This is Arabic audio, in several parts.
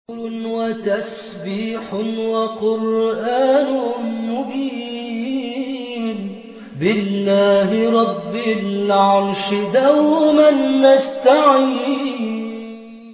وتسبيح وقرآن مبين بالله رب العرش دوما نستعين.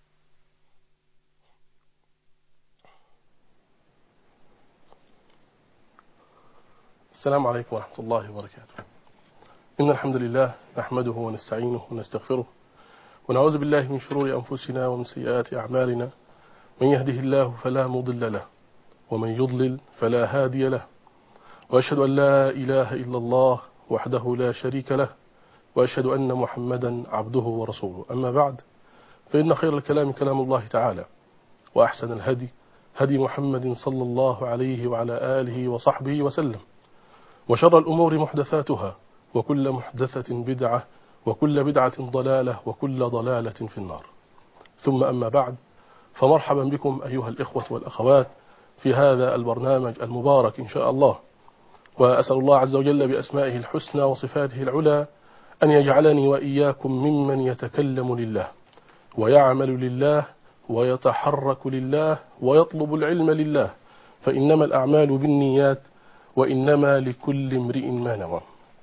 السلام عليكم ورحمة الله وبركاته. إن الحمد لله نحمده ونستعينه ونستغفره ونعوذ بالله من شرور أنفسنا ومن سيئات أعمالنا، من يهده الله فلا مضل له ومن يضلل فلا هادي له، وأشهد أن لا إله إلا الله وحده لا شريك له، وأشهد أن محمدا عبده ورسوله. أما بعد، فإن خير الكلام كلام الله تعالى، وأحسن الهدي هدي محمد صلى الله عليه وعلى آله وصحبه وسلم، وشر الأمور محدثاتها، وكل محدثة بدعة، وكل بدعة ضلالة، وكل ضلالة في النار. ثم أما بعد، فمرحبا بكم أيها الإخوة والأخوات في هذا البرنامج المبارك إن شاء الله، وأسأل الله عز وجل بأسمائه الحسنى وصفاته العلى أن يجعلني وإياكم ممن يتكلم لله ويعمل لله ويتحرك لله ويطلب العلم لله، فإنما الأعمال بالنيات وإنما لكل امرئ ما نوى.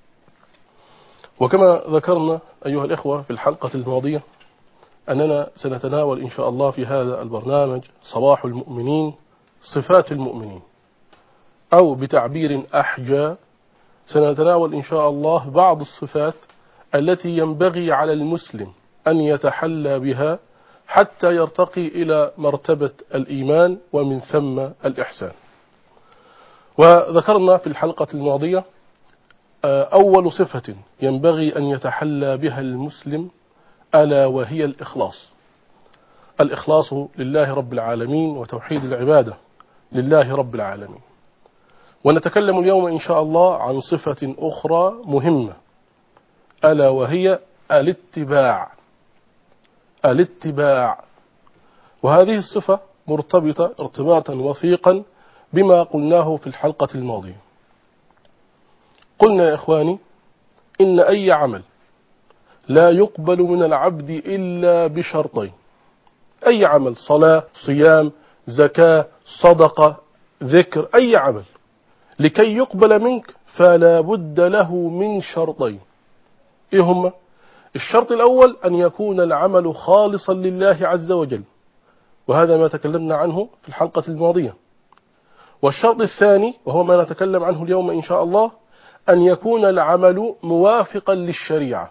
وكما ذكرنا أيها الإخوة في الحلقة الماضية أننا سنتناول إن شاء الله في هذا البرنامج صباح المؤمنين، صفات المؤمنين، أو بتعبير أحجى سنتناول إن شاء الله بعض الصفات التي ينبغي على المسلم أن يتحلى بها حتى يرتقي إلى مرتبة الإيمان ومن ثم الإحسان. وذكرنا في الحلقة الماضية أول صفة ينبغي أن يتحلى بها المسلم ألا وهي الإخلاص. الإخلاص لله رب العالمين وتوحيد العبادة لله رب العالمين. ونتكلم اليوم إن شاء الله عن صفة أخرى مهمة ألا وهي الاتباع. الاتباع، وهذه الصفة مرتبطة ارتباطا وثيقا بما قلناه في الحلقة الماضية. قلنا يا إخواني إن أي عمل لا يقبل من العبد إلا بشرطين. أي عمل، صلاة، صيام، زكاة، صدقة، ذكر، أي عمل لكي يقبل منك فلا بد له من شرطين. إيه هما؟ الشرط الأول أن يكون العمل خالصا لله عز وجل، وهذا ما تكلمنا عنه في الحلقة الماضية. والشرط الثاني وهو ما نتكلم عنه اليوم إن شاء الله أن يكون العمل موافقا للشريعة،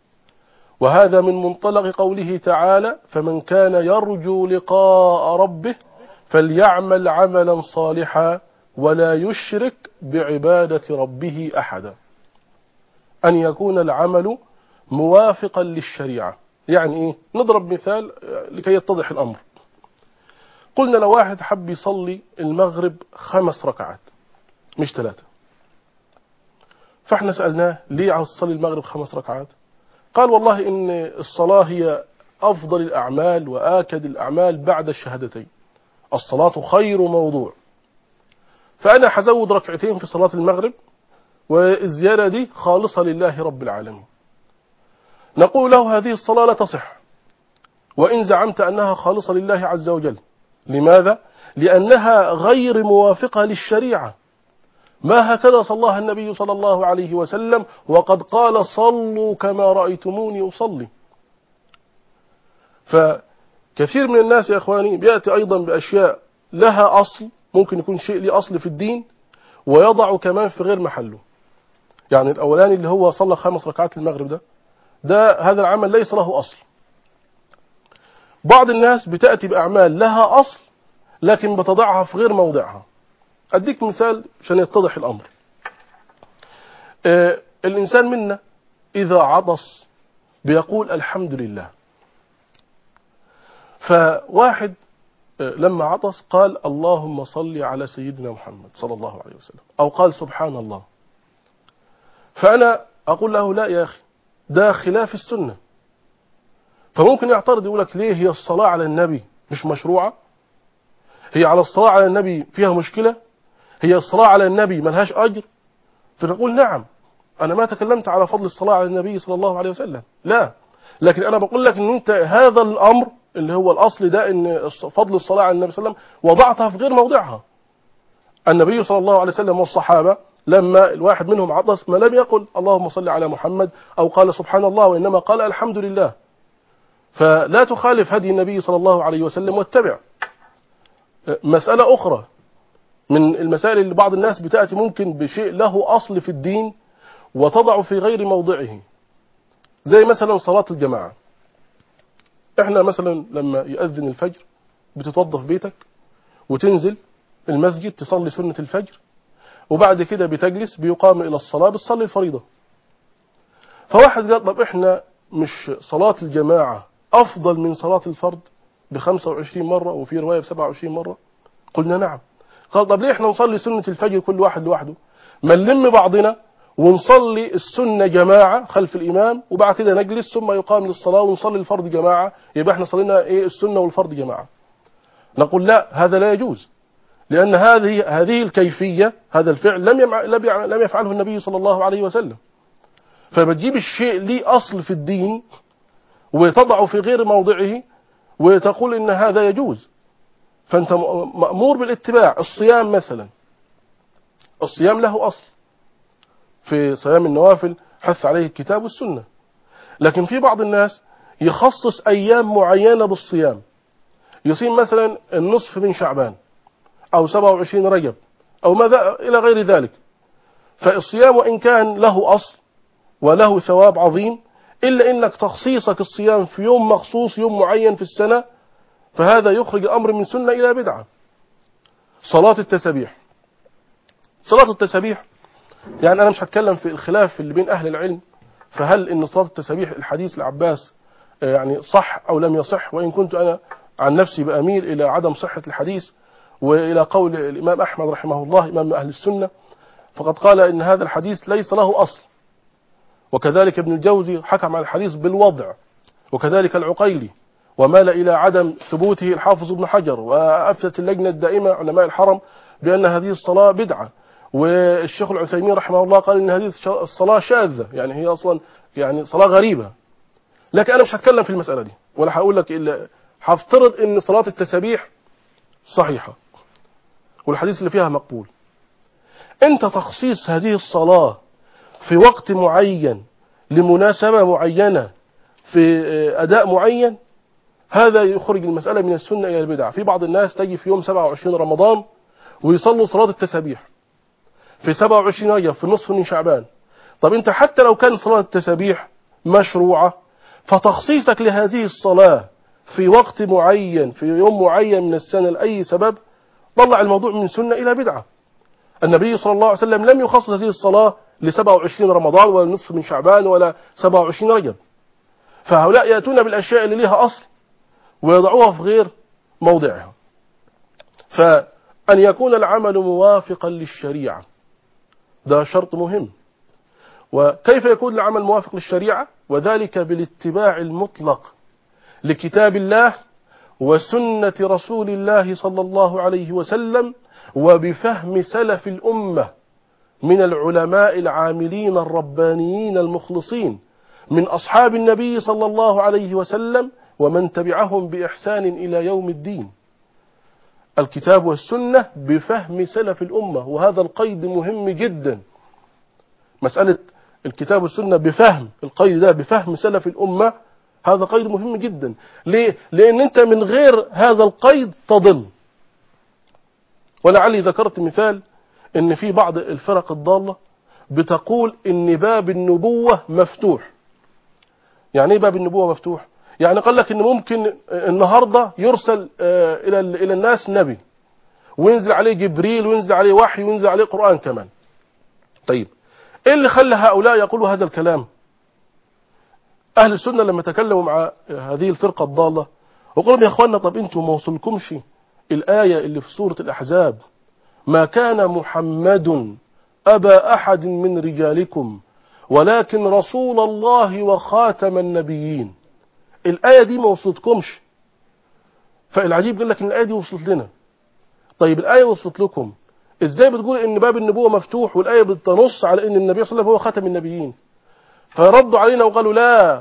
وهذا من منطلق قوله تعالى: فمن كان يرجو لقاء ربه فليعمل عملا صالحا ولا يشرك بعبادة ربه أحدا. أن يكون العمل موافقا للشريعة. يعني إيه؟ نضرب مثال لكي يتضح الأمر. قلنا لو واحد حب يصلي المغرب 5 ركعات مش 3، فاحنا سألناه ليه عاوز تصلي المغرب 5 ركعات؟ قال والله إن الصلاة هي أفضل الأعمال وآكد الأعمال بعد الشهادتين، الصلاة خير موضوع، فأنا حزود 2 ركعتين في صلاة المغرب والزيادة دي خالصة لله رب العالمين. نقول له هذه الصلاة لا تصح وإن زعمت أنها خالصة لله عز وجل. لماذا؟ لأنها غير موافقة للشريعة. ما هكذا صلاها النبي صلى الله عليه وسلم، وقد قال: صلوا كما رأيتموني أصلي. فكثير من الناس يا إخواني بيأتي أيضا بأشياء لها أصل، ممكن يكون شيء ليه أصل في الدين ويضع كمان في غير محله. يعني الأولاني اللي هو صلى 5 ركعات المغرب ده هذا العمل ليس له أصل. بعض الناس بتأتي بأعمال لها أصل لكن بتضعها في غير موضعها. أديك مثال عشان يتضح الأمر. الإنسان منا إذا عطس بيقول الحمد لله. فواحد لما عطس قال اللهم صل على سيدنا محمد صلى الله عليه وسلم، أو قال سبحان الله. فأنا أقول له لا يا أخي، ده خلاف السنة. فممكن يعترض يقول لك ليه هي الصلاة على النبي مش مشروعة؟ هي على الصلاة على النبي فيها مشكلة؟ هي الصلاة على النبي ملهاش أجر؟ فنقول نعم، أنا ما تكلمت على فضل الصلاة على النبي صلى الله عليه وسلم، لا، لكن أنا بقول لك أن أنت هذا الأمر اللي هو الأصل ده إن فضل الصلاة على النبي صلى الله عليه وسلم وضعتها في غير موضعها. النبي صلى الله عليه وسلم والصحابة لما الواحد منهم عطس ما لم يقل اللهم صل على محمد أو قال سبحان الله، وإنما قال الحمد لله. فلا تخالف هدي النبي صلى الله عليه وسلم واتبع. مسألة أخرى من المسائل اللي بعض الناس بتأتي ممكن بشيء له أصل في الدين وتضع في غير موضعه، زي مثلا صلاة الجماعة. احنا مثلا لما يأذن الفجر بتتوضى في بيتك وتنزل المسجد تصلي سنة الفجر، وبعد كده بتجلس بيقام إلى الصلاة بتصلي الفريضة. فواحد قال طب احنا مش صلاة الجماعة أفضل من صلاة الفرد ب25 مرة وفي رواية ب27 مرة؟ قلنا نعم. قال طب ليه احنا نصلي سنة الفجر كل واحد لوحده، ما نلم بعضنا ونصلي السنة جماعة خلف الإمام وبعد كده نجلس ثم يقام للصلاة ونصلي الفرض جماعة، يبقى احنا صلينا السنة والفرض جماعة. نقول لا، هذا لا يجوز، لأن هذه الكيفية، هذا الفعل لم يفعله النبي صلى الله عليه وسلم. فبتجيب الشيء ليه أصل في الدين وتضعه في غير موضعه وتقول إن هذا يجوز، فأنت مأمور بالاتباع. الصيام مثلا، الصيام له أصل في صيام النوافل حث عليه الكتاب والسنة، لكن في بعض الناس يخصص أيام معينة بالصيام، يصيم مثلا النصف من شعبان أو 27 رجب أو ماذا إلى غير ذلك. فالصيام وإن كان له أصل وله ثواب عظيم، إلا إنك تخصيصك الصيام في يوم مخصوص، يوم معين في السنة، فهذا يخرج الأمر من سنة إلى بدعة. صلاة التسبيح، صلاة التسبيح يعني أنا مش هتكلم في الخلاف اللي بين أهل العلم، فهل إن صلاة التسبيح الحديث العباس يعني صح أو لم يصح، وإن كنت أنا عن نفسي بأميل إلى عدم صحة الحديث وإلى قول الإمام أحمد رحمه الله إمام أهل السنة، فقد قال إن هذا الحديث ليس له أصل، وكذلك ابن الجوزي حكم على الحديث بالوضع، وكذلك العقيلي، ومال إلى عدم ثبوته الحافظ ابن حجر، وأفتت اللجنة الدائمة علماء الحرم بأن هذه الصلاة بدعة، والشيخ العثيمين رحمه الله قال إن هذه الصلاة شاذة، يعني هي أصلا يعني صلاة غريبة. لكن أنا مش هتكلم في المسألة دي ولا هقول لك إلا هفترض إن صلاة التسبيح صحيحة والحديث اللي فيها مقبول. أنت تخصيص هذه الصلاة في وقت معين لمناسبة معينة في أداء معين، هذا يخرج المسألة من السنة إلى البدعة. في بعض الناس تجي في يوم 27 رمضان ويصلوا صلاة التسبيح، في 27 رجب في النصف من شعبان. طب أنت حتى لو كان صلاة التسبيح مشروعة، فتخصيصك لهذه الصلاة في وقت معين في يوم معين من السنة لأي سبب طلع الموضوع من سنة إلى بدعة. النبي صلى الله عليه وسلم لم يخصص هذه الصلاة ل 27 رمضان ولا نصف من شعبان ولا 27 رجب. فهؤلاء يأتون بالأشياء اللي لها أصل ويضعوها في غير موضعها. فأن يكون العمل موافقا للشريعة ده شرط مهم. وكيف يكون العمل موافق للشريعة؟ وذلك بالاتباع المطلق لكتاب الله وسنة رسول الله صلى الله عليه وسلم، وبفهم سلف الأمة من العلماء العاملين الربانيين المخلصين من أصحاب النبي صلى الله عليه وسلم ومن تبعهم بإحسان إلى يوم الدين. الكتاب والسنة بفهم سلف الأمة، وهذا القيد مهم جدا. مسألة الكتاب والسنة بفهم، القيد ده بفهم سلف الأمة، هذا قيد مهم جدا. ليه؟ لأن أنت من غير هذا القيد تضل. ولعلي ذكرت مثال ان في بعض الفرق الضالة بتقول ان باب النبوة مفتوح. يعني ايه باب النبوة مفتوح؟ يعني قال لك ان ممكن النهاردة يرسل الى الناس نبي وينزل عليه جبريل وينزل عليه وحي وينزل عليه قرآن كمان. طيب ايه اللي خلى هؤلاء يقولوا هذا الكلام؟ اهل السنة لما تكلموا مع هذه الفرقة الضالة وقالوا يا اخوانا طب انتم ما وصلكمش الآية اللي في سورة الأحزاب ما كان محمد أبا أحد من رجالكم ولكن رسول الله وخاتم النبيين؟ الآية دي ما وصلتكمش. فالعجيب قال لك إن الآية دي وصلت لنا. طيب الآية وصلت لكم، إزاي بتقول إن باب النبوة مفتوح والآية بتنص على إن النبي صلى الله عليه وسلم هو خاتم النبيين؟ فردوا علينا وقالوا لا،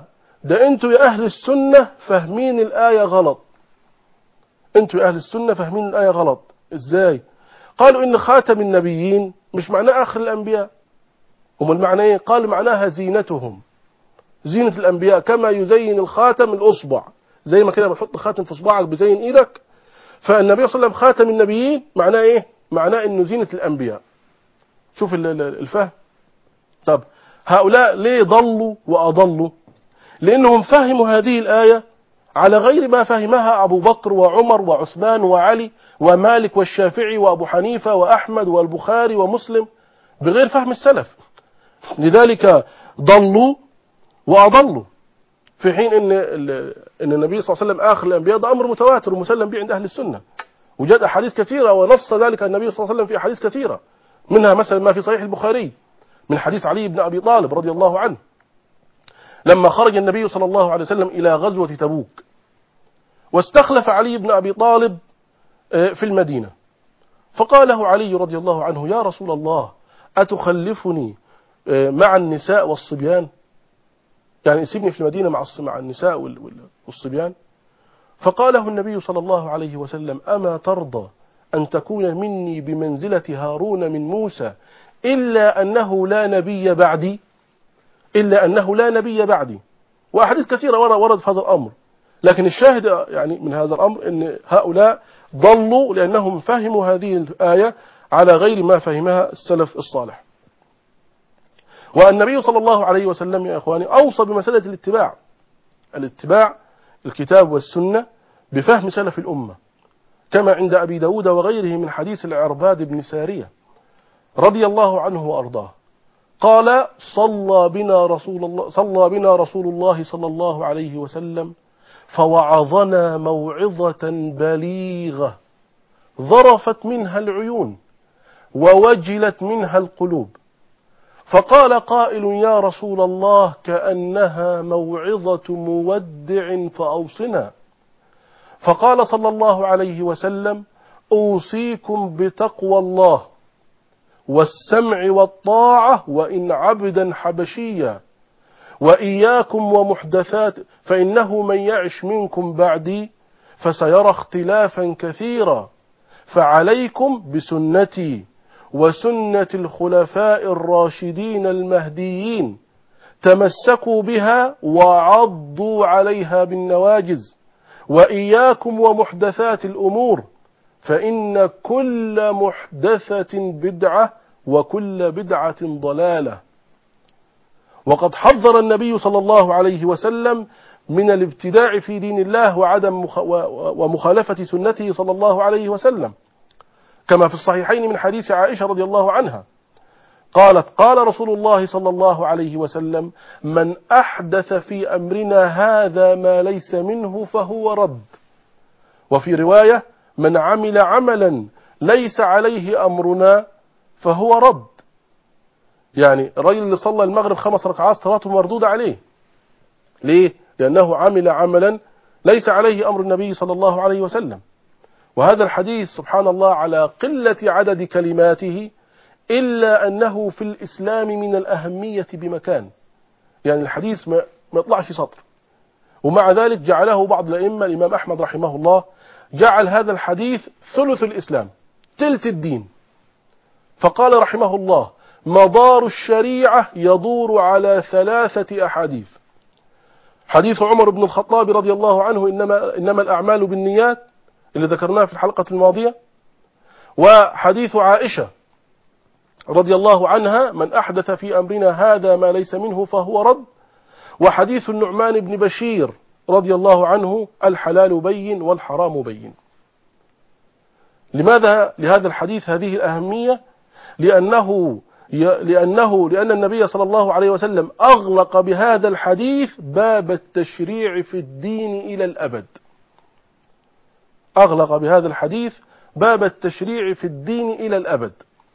ده انتوا يا أهل السنة فاهمين الآية غلط. انتوا يا أهل السنة فاهمين الآية غلط. ازاي؟ قالوا إن خاتم النبيين مش معناه آخر الأنبياء. امال معناه ايه؟ قال معناها زينتهم، زينة الأنبياء، كما يزين الخاتم الأصبع، زي ما كده بتحط خاتم في صباعك بزين إيدك. فالنبي صلى الله عليه وسلم خاتم النبيين معناه إيه؟ معناه إنه زينة الأنبياء. شوف الفهم. طب هؤلاء ليه ضلوا وأضلوا؟ لأنهم فهموا هذه الآية على غير ما فهمها أبو بكر وعمر وعثمان وعلي ومالك والشافعي وأبو حنيفة وأحمد والبخاري ومسلم، بغير فهم السلف. لذلك ضلوا وأضلوا، في حين إن النبي صلى الله عليه وسلم آخر الأنبياء، ده أمر متواتر ومسلم به عند أهل السنة، وجاءت أحاديث كثيرة ونص ذلك النبي صلى الله عليه وسلم في أحاديث كثيرة، منها مثلا ما في صحيح البخاري من حديث علي بن أبي طالب رضي الله عنه، لما خرج النبي صلى الله عليه وسلم إلى غزوة تبوك، واستخلف علي بن أبي طالب في المدينة، فقال له علي رضي الله عنه: يا رسول الله، أتخلفني مع النساء والصبيان؟ يعني سيبني في المدينة مع النساء والصبيان. فقاله النبي صلى الله عليه وسلم: أما ترضى أن تكون مني بمنزلة هارون من موسى إلا أنه لا نبي بعدي، إلا أنه لا نبي بعدي. وأحاديث كثيرة ورد في هذا الأمر، لكن الشاهد يعني من هذا الأمر أن هؤلاء ضلوا لأنهم فهموا هذه الآية على غير ما فهمها السلف الصالح. والنبي صلى الله عليه وسلم يا إخواني أوصى بمسألة الاتباع الكتاب والسنة بفهم سلف الأمة، كما عند أبي داود وغيره من حديث العرباد بن سارية رضي الله عنه وأرضاه قال: صلى بنا رسول الله صلى الله عليه وسلم فوعظنا موعظة بليغة ظرفت منها العيون ووجلت منها القلوب، فقال قائل: يا رسول الله، كأنها موعظة مودع فأوصنا. فقال صلى الله عليه وسلم: أوصيكم بتقوى الله والسمع والطاعة وإن عبدا حبشيا، وإياكم ومحدثات، فإنه من يعش منكم بعدي فسيرى اختلافا كثيرا، فعليكم بسنتي وسنة الخلفاء الراشدين المهديين، تمسكوا بها وعضوا عليها بالنواجز، وإياكم ومحدثات الأمور، فإن كل محدثة بدعة وكل بدعة ضلالة. وقد حذر النبي صلى الله عليه وسلم من الابتداع في دين الله وعدم ومخالفة سنته صلى الله عليه وسلم، كما في الصحيحين من حديث عائشة رضي الله عنها قالت: قال رسول الله صلى الله عليه وسلم: من أحدث في أمرنا هذا ما ليس منه فهو رد. وفي رواية: من عمل عملا ليس عليه أمرنا فهو رد. يعني الرجل اللي صلى المغرب 5 ركعات صلاته مردودة عليه. ليه؟ لأنه عمل عملا ليس عليه أمر النبي صلى الله عليه وسلم. وهذا الحديث سبحان الله على قلة عدد كلماته، إلا أنه في الإسلام من الأهمية بمكان. يعني الحديث ما يطلعش سطر، ومع ذلك جعله بعض الأئمة، الإمام أحمد رحمه الله جعل هذا الحديث ثلث الإسلام، تلت الدين. فقال رحمه الله: مدار الشريعة يدور على 3 أحاديث: حديث عمر بن الخطاب رضي الله عنه إنما الأعمال بالنيات اللي ذكرناه في الحلقة الماضية، وحديث عائشة رضي الله عنها: من أحدث في أمرنا هذا ما ليس منه فهو رد، وحديث النعمان بن بشير رضي الله عنه: الحلال بين والحرام بين. لماذا لهذا الحديث هذه الأهمية؟ لأن النبي صلى الله عليه وسلم أغلق بهذا الحديث باب التشريع في الدين إلى الأبد. أغلق بهذا الحديث باب التشريع في الدين إلى الأبد.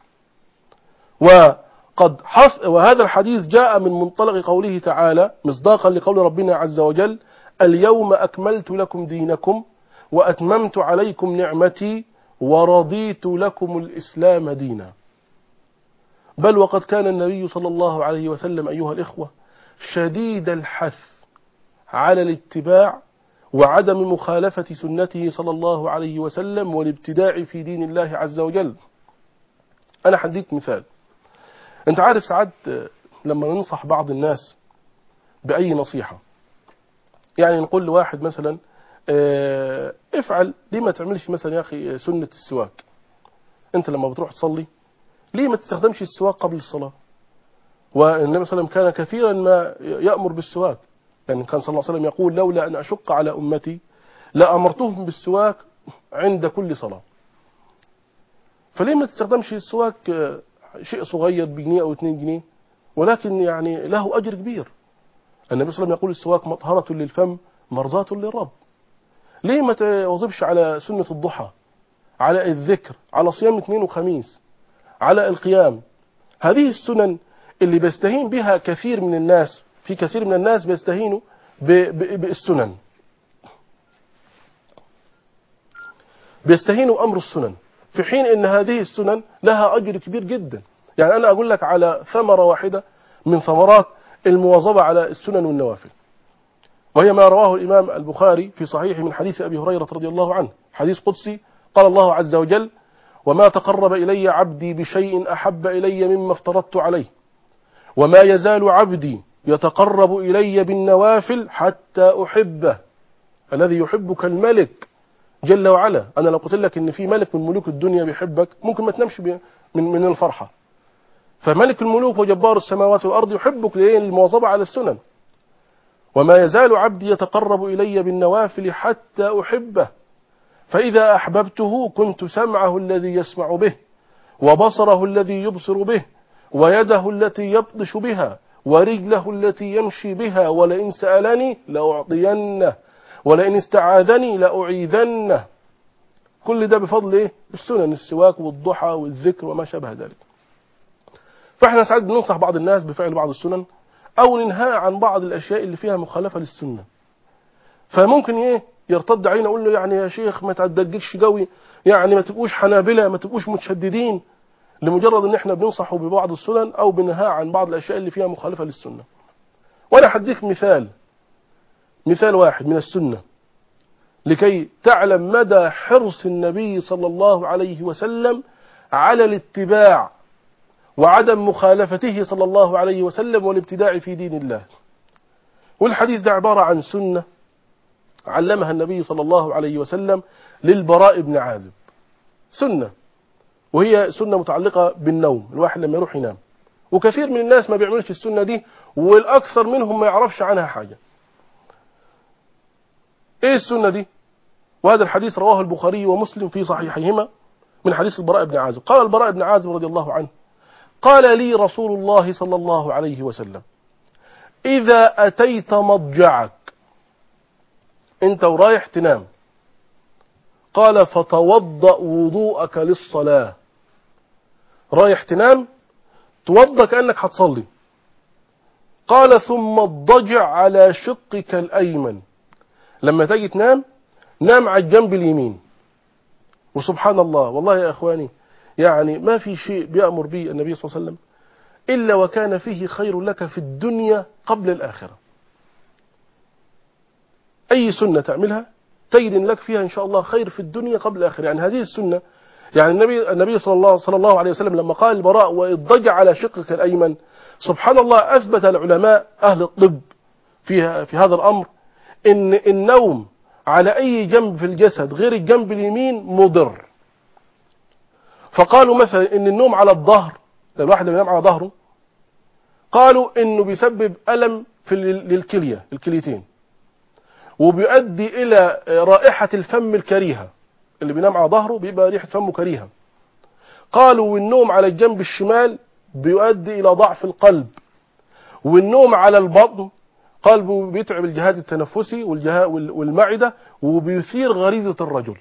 وهذا الحديث جاء من منطلق قوله تعالى مصداقا لقول ربنا عز وجل: اليوم أكملت لكم دينكم وأتممت عليكم نعمتي ورضيت لكم الإسلام دينا. بل وقد كان النبي صلى الله عليه وسلم أيها الإخوة شديد الحث على الاتباع وعدم مخالفة سنته صلى الله عليه وسلم والابتداع في دين الله عز وجل. أنا هديك مثال. أنت عارف ساعات لما ننصح بعض الناس بأي نصيحة، يعني نقول لواحد مثلا افعل، ليه ما تعملش مثلا يا أخي سنة السواك؟ أنت لما بتروح تصلي ليه ما تستخدمش السواك قبل الصلاة؟ والنبي صلى الله عليه وسلم كان كثيرا ما يأمر بالسواك، يعني كان صلى الله عليه وسلم يقول لولا أن أشق على أمتي لأمرتهم بالسواك عند كل صلاة. فليه ما تستخدمش السواك شيء صغير بجنيه أو 2 جنيه، ولكن يعني له أجر كبير. النبي صلى الله عليه وسلم يقول السواك مطهرة للفم مرضاة للرب. ليه ما تواظبش على سنة الضحى، على الذكر، على صيام اثنين وخميس، على القيام؟ هذه السنن اللي بيستهين بها كثير من الناس، في كثير من الناس بيستهينوا بالسنن، بيستهينوا أمر السنن، في حين أن هذه السنن لها أجر كبير جدا. يعني أنا أقول لك على ثمرة واحدة من ثمرات المواظبة على السنن والنوافل، وهي ما رواه الإمام البخاري في صحيح من حديث أبي هريرة رضي الله عنه، حديث قدسي، قال الله عز وجل: وما تقرب إلي عبدي بشيء أحب إلي مما افترضت عليه، وما يزال عبدي يتقرب إلي بالنوافل حتى أحبه. الذي يحبك الملك جل وعلا. أنا لو قلت لك إن في ملك من ملوك الدنيا بيحبك ممكن ما تنامش من الفرحة. فملك الملوك وجبار السماوات والأرض يحبك للمواظبة على السنن. وما يزال عبدي يتقرب إلي بالنوافل حتى أحبه، فإذا أحببته كنت سمعه الذي يسمع به، وبصره الذي يبصر به، ويده التي يبطش بها، ورجله التي يمشي بها، ولئن سألني لأعطينه، ولئن استعاذني لأعيذنه. كل ده بفضل إيه؟ السنن، السواك والضحى والذكر وما شابه ذلك. فإحنا ساعات بننصح بعض الناس بفعل بعض السنن، أو ننهى عن بعض الأشياء اللي فيها مخالفة للسنة. فممكن إيه يرتد علينا يقول له يعني يا شيخ ما تعدقش قوي، يعني ما تبقوش حنابلة، ما تبقوش متشددين، لمجرد ان احنا بننصحوا ببعض السنن او بنهى عن بعض الاشياء اللي فيها مخالفة للسنة. وانا هديك مثال واحد من السنة لكي تعلم مدى حرص النبي صلى الله عليه وسلم على الاتباع وعدم مخالفته صلى الله عليه وسلم والابتداع في دين الله. والحديث ده عبارة عن سنة علمها النبي صلى الله عليه وسلم للبراء بن عازب، سنة، وهي سنة متعلقة بالنوم، الواحد لما يروح ينام. وكثير من الناس ما بيعملش السنة دي، والأكثر منهم ما يعرفش عنها حاجة. إيه السنة دي؟ وهذا الحديث رواه البخاري ومسلم في صحيحيهما من حديث البراء بن عازب. قال البراء بن عازب رضي الله عنه: قال لي رسول الله صلى الله عليه وسلم: إذا أتيت مضجعك، أنت ورايح تنام، قال فتوضأ وضوءك للصلاة. رايح تنام توضأ كأنك هتصلي. قال ثم اضطجع على شقك الأيمن، لما تيجي تنام نام على الجنب اليمين. وسبحان الله، والله يا أخواني، يعني ما في شيء بيأمر به النبي صلى الله عليه وسلم إلا وكان فيه خير لك في الدنيا قبل الآخرة. أي سنة تعملها تجد لك فيها إن شاء الله خير في الدنيا قبل الآخرة. يعني هذه السنة، يعني النبي صلى الله عليه وسلم لما قال البراء واضطجع على شقك الأيمن، سبحان الله أثبت العلماء أهل الطب في هذا الأمر إن النوم على أي جنب في الجسد غير الجنب اليمين مضر. فقالوا مثلا إن النوم على الظهر، الواحد اللي ينام على ظهره، قالوا إنه بيسبب ألم للكلية، الكليتين، وبيؤدي إلى رائحة الفم الكريهة. اللي بينام على ظهره بيبقى ريحة فمه كريهة. قالوا والنوم على الجنب الشمال بيؤدي إلى ضعف القلب. والنوم على البطن قلبه بيتعب الجهاز التنفسي والمعدة، وبيثير غريزة الرجل.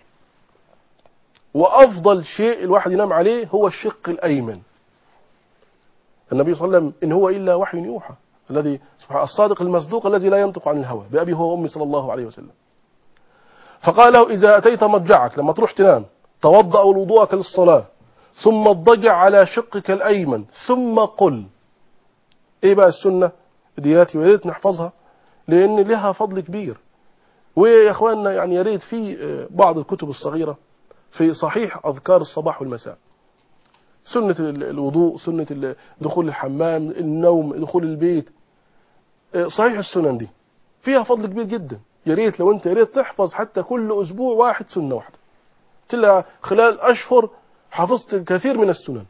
وأفضل شيء الواحد ينام عليه هو الشق الأيمن. النبي صلى الله عليه وسلم إن هو إلا وحي يوحى، الذي الصادق المصدوق الذي لا ينطق عن الهوى، بأبي هو وأمي صلى الله عليه وسلم. فقال له إذا أتيت مضجعك، لما تروح تنام، توضأ وضوءك للصلاة، ثم اضطجع على شقك الأيمن، ثم قل. إيه بقى السنة دياتي وياريت نحفظها؟ لأن لها فضل كبير. ويا أخواننا يعني يا ريت في بعض الكتب الصغيرة في صحيح أذكار الصباح والمساء، سنة الوضوء، سنة دخول الحمام، النوم، دخول البيت، صحيح السنن دي فيها فضل كبير جدا. يا ريت لو أنت يا ريت تحفظ حتى كل أسبوع واحد سنة واحدة، تلاقي خلال أشهر حفظت كثير من السنن.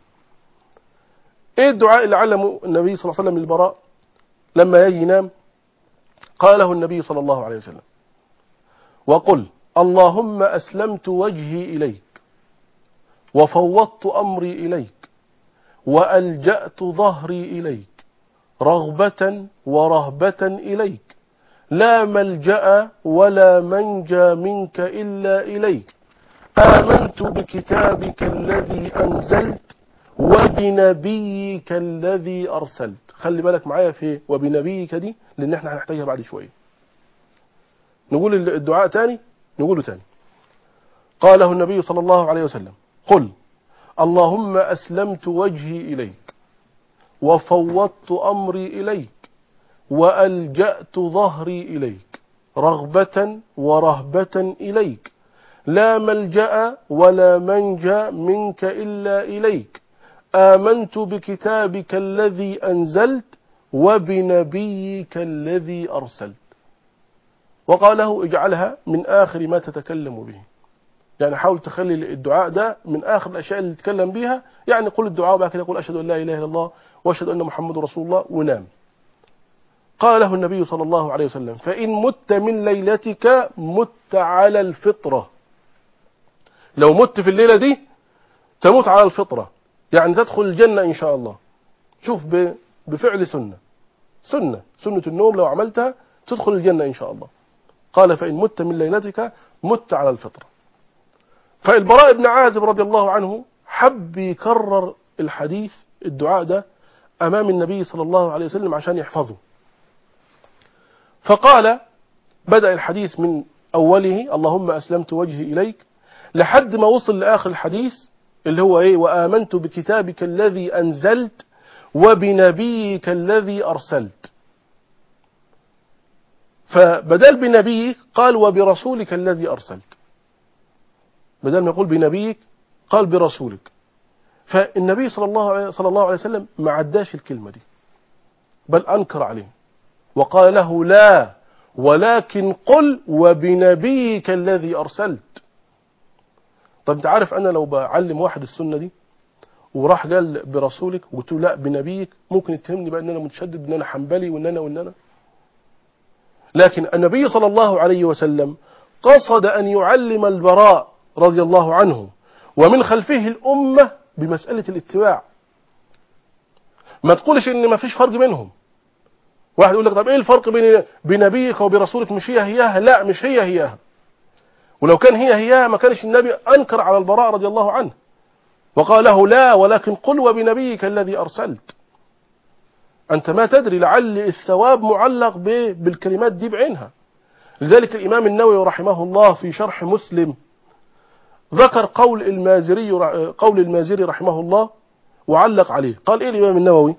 إيه الدعاء اللي علمه النبي صلى الله عليه وسلم للبراء لما يجي ينام؟ قاله النبي صلى الله عليه وسلم: وقل اللهم أسلمت وجهي إليك وفوضت أمري إليك وألجأت ظهري إليك رغبة ورهبة إليك، لا ملجأ ولا منجى منك إلا إليك، آمنت بكتابك الذي أنزلت وبنبيك الذي أرسلت. خلي بالك معايا في وبنبيك دي، لأن احنا هنحتاجها بعد شوية. نقول الدعاء تاني، نقوله تاني. قاله النبي صلى الله عليه وسلم: قل اللهم أسلمت وجهي إليك وفوضت أمري إليك وألجأت ظهري إليك رغبة ورهبة إليك، لا ملجأ ولا منجى منك إلا إليك، آمنت بكتابك الذي أنزلت وبنبيك الذي أرسلت. وقاله: اجعلها من آخر ما تتكلم به. يعني حاول تخلي الدعاء ده من آخر الأشياء اللي تتكلم بيها. يعني قل الدعاء وبعد كده قل أشهد أن لا إله إلا الله وأشهد أن محمد رسول الله ونام. قاله النبي صلى الله عليه وسلم: فإن مت من ليلتك مت على الفطرة. لو مت في الليلة دي تموت على الفطرة، يعني تدخل الجنة إن شاء الله. شوف بفعل سنة النوم لو عملتها تدخل الجنة إن شاء الله. قال: فإن مت من ليلتك مت على الفطرة. فالبراء بن عازب رضي الله عنه حب يكرر الحديث الدعاء ده أمام النبي صلى الله عليه وسلم عشان يحفظه، فقال بدأ الحديث من أوله: اللهم أسلمت وجهي إليك، لحد ما وصل لآخر الحديث اللي هو إيه: وآمنت بكتابك الذي أنزلت وبنبيك الذي أرسلت. فبدل بنبيك قال: وبرسولك الذي أرسلت. بدل ما يقول بنبيك قال برسولك. فالنبي صلى الله عليه وسلم ما عداش الكلمة دي، بل أنكر عليه وقال له: لا، ولكن قل وبنبيك الذي أرسلت. طب انت عارف أنا لو بعلم واحد السنة دي وراح قال برسولك وقلت له لا بنبيك، ممكن يتهمني بقى ان انا متشدد، ان انا حنبلي، وان انا. لكن النبي صلى الله عليه وسلم قصد أن يعلم البراء رضي الله عنه ومن خلفه الأمة بمسألة الاتباع. ما تقولش ان ما فيش فرق بينهم. واحد يقول لك طب ايه الفرق بين بنبيك وبرسولك؟ مش هياها؟ لا، مش هياها. ولو كان هياها ما كانش النبي أنكر على البراء رضي الله عنه وقال له: لا، ولكن قل وبنبيك الذي أرسلت. أنت ما تدري، لعل الثواب معلق بالكلمات دي بعينها. لذلك الإمام النووي رحمه الله في شرح مسلم ذكر قول المازري رحمه الله وعلق عليه. قال إيه الإمام النووي؟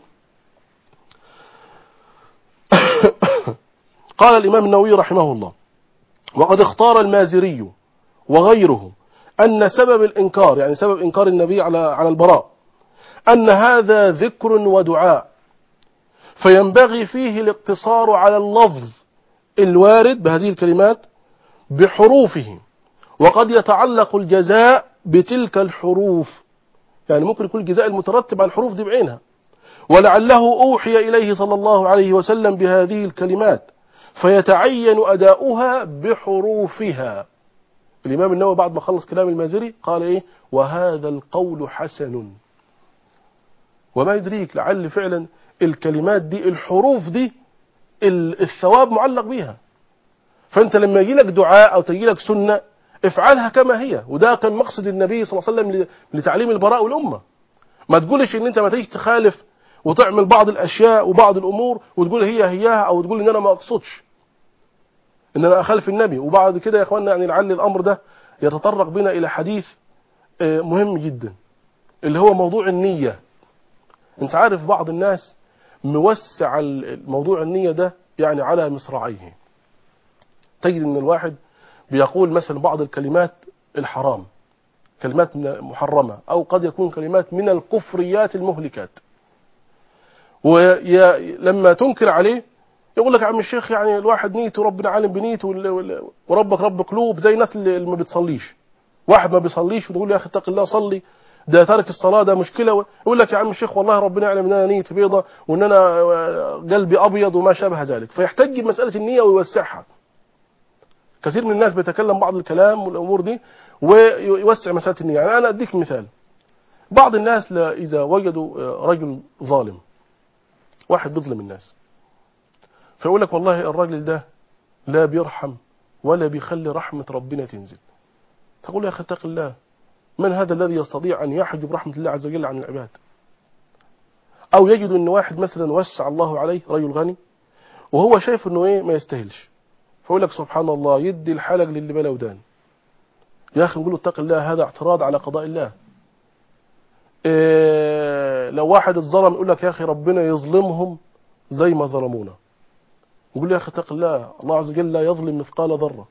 قال الإمام النووي رحمه الله: وقد اختار المازري وغيره أن سبب الإنكار، يعني سبب إنكار النبي على البراء، أن هذا ذكر ودعاء، فينبغي فيه الاقتصار على اللفظ الوارد بهذه الكلمات بحروفه، وقد يتعلق الجزاء بتلك الحروف. يعني ممكن يكون الجزاء المترتب على الحروف دي بعينها. ولعله أوحي إليه صلى الله عليه وسلم بهذه الكلمات فيتعين أداؤها بحروفها. الإمام النووي بعد ما خلص كلام المازري قال إيه: وهذا القول حسن. وما يدريك لعل فعلا الكلمات دي الحروف دي الثواب معلق بيها. فأنت لما يجي لك دعاء أو تجي لك سنة افعلها كما هي. وده كان مقصد النبي صلى الله عليه وسلم لتعليم البراء والأمة. ما تقولش ان انت ما تيجي تخالف وتعمل بعض الأشياء وبعض الأمور وتقول هياها، أو تقول ان انا ما أقصدش ان انا أخالف النبي. وبعد كده يا اخواننا يعني لعل الأمر ده يتطرق بنا إلى حديث مهم جدا، اللي هو موضوع النية. انت عارف بعض الناس موسع الموضوع النية ده يعني على مصراعيه. تجد أن الواحد بيقول مثلا بعض الكلمات الحرام، كلمات محرمة، أو قد يكون كلمات من الكفريات المهلكات، ولما تنكر عليه يقول لك يا عم الشيخ يعني الواحد نيته ربنا عالم بنيته وربك رب قلوب، زي الناس اللي ما بتصليش. واحد ما بيصليش ونقول له يا أخي اتق الله صلي، ده ترك الصلاة ده مشكلة، يقول لك يا عم الشيخ والله ربنا يعلم ان انا نيتي بيضة وان انا قلبي ابيض وما شابه ذلك، فيحتج بمسألة النية ويوسعها. كثير من الناس بيتكلم بعض الكلام والامور دي ويوسع مسألة النية. يعني انا اديك مثال، بعض الناس اذا وجدوا رجل ظالم، واحد بيظلم الناس، فيقول لك والله الراجل ده لا بيرحم ولا بيخلي رحمة ربنا تنزل. تقول يا أخي اتق الله، من هذا الذي يستطيع أن يحجب رحمة الله عز وجل عن العباد؟ أو يجد أن واحد مثلا وسع الله عليه، رجل غني، وهو شايف أنه إيه ما يستاهلش، فيقول لك سبحان الله يدي الحلق للي بلا ودان. يا أخي نقول له اتق الله، هذا اعتراض على قضاء الله. لو واحد اتظلم يقول لك يا أخي ربنا يظلمهم زي ما ظلمونا. نقول له يا أخي اتق الله، الله عز وجل لا يظلم مثقال ذرة.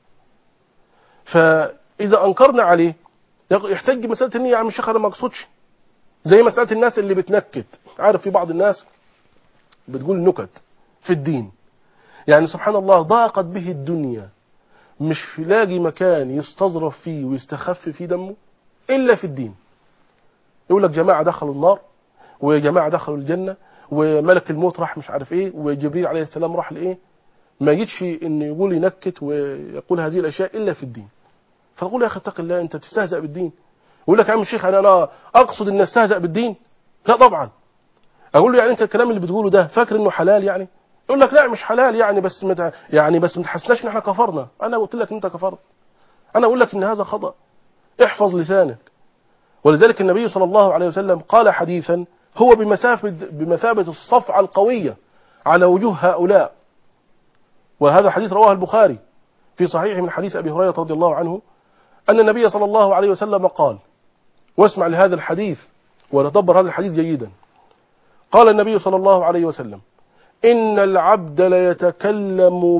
فإذا أنكرنا عليه يحتج مسألة النية، يا عم الشيخ أنا ما أقصدش، زي مسألة الناس اللي بتنكت. عارف في بعض الناس بتقول نكت في الدين، يعني سبحان الله ضاقت به الدنيا، مش لاقي مكان يستظرف فيه ويستخف فيه دمه إلا في الدين. يقول لك جماعة دخلوا النار وجماعة دخلوا الجنة وملك الموت راح مش عارف ايه وجبريل عليه السلام راح لايه. ما يجيش ان يقول ينكت ويقول هذه الاشياء الا في الدين. فنقول يا اخي اتق الله، انت بتستهزأ بالدين. يقول لك يا عم الشيخ انا اقصد ان استهزأ بالدين؟ لا طبعا. اقول له يعني انت الكلام اللي بتقوله ده فاكر انه حلال يعني؟ يقول لك لا مش حلال يعني، بس ما تحسناش ان احنا كفرنا. انا قلت لك ان انت كفرت، انا اقول لك ان هذا خطأ، احفظ لسانك. ولذلك النبي صلى الله عليه وسلم قال حديثا هو بمثابة الصفعة القوية على وجوه هؤلاء، وهذا حديث رواه البخاري في صحيح من حديث أبي هريرة رضي الله عنه أن النبي صلى الله عليه وسلم قال، واسمع لهذا الحديث وتدبر هذا الحديث جيدا. قال النبي صلى الله عليه وسلم إن العبد ليتكلم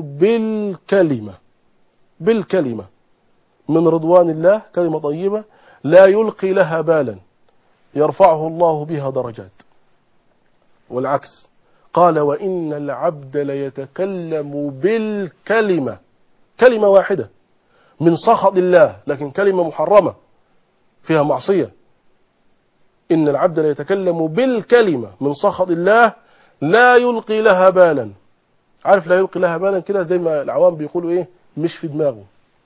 بالكلمة من رضوان الله، كلمة طيبة لا يلقي لها بالا يرفعه الله بها درجات. والعكس قال وإن العبد ليتكلم بالكلمة، كلمة واحدة من سخط الله، لكن كلمة محرمة فيها معصية. إن العبد ليتكلم بالكلمة من سخط الله لا يلقي لها بالا. عارف لا يلقي لها بالا كده زي ما العوام بيقولوا ايه، مش في دماغه.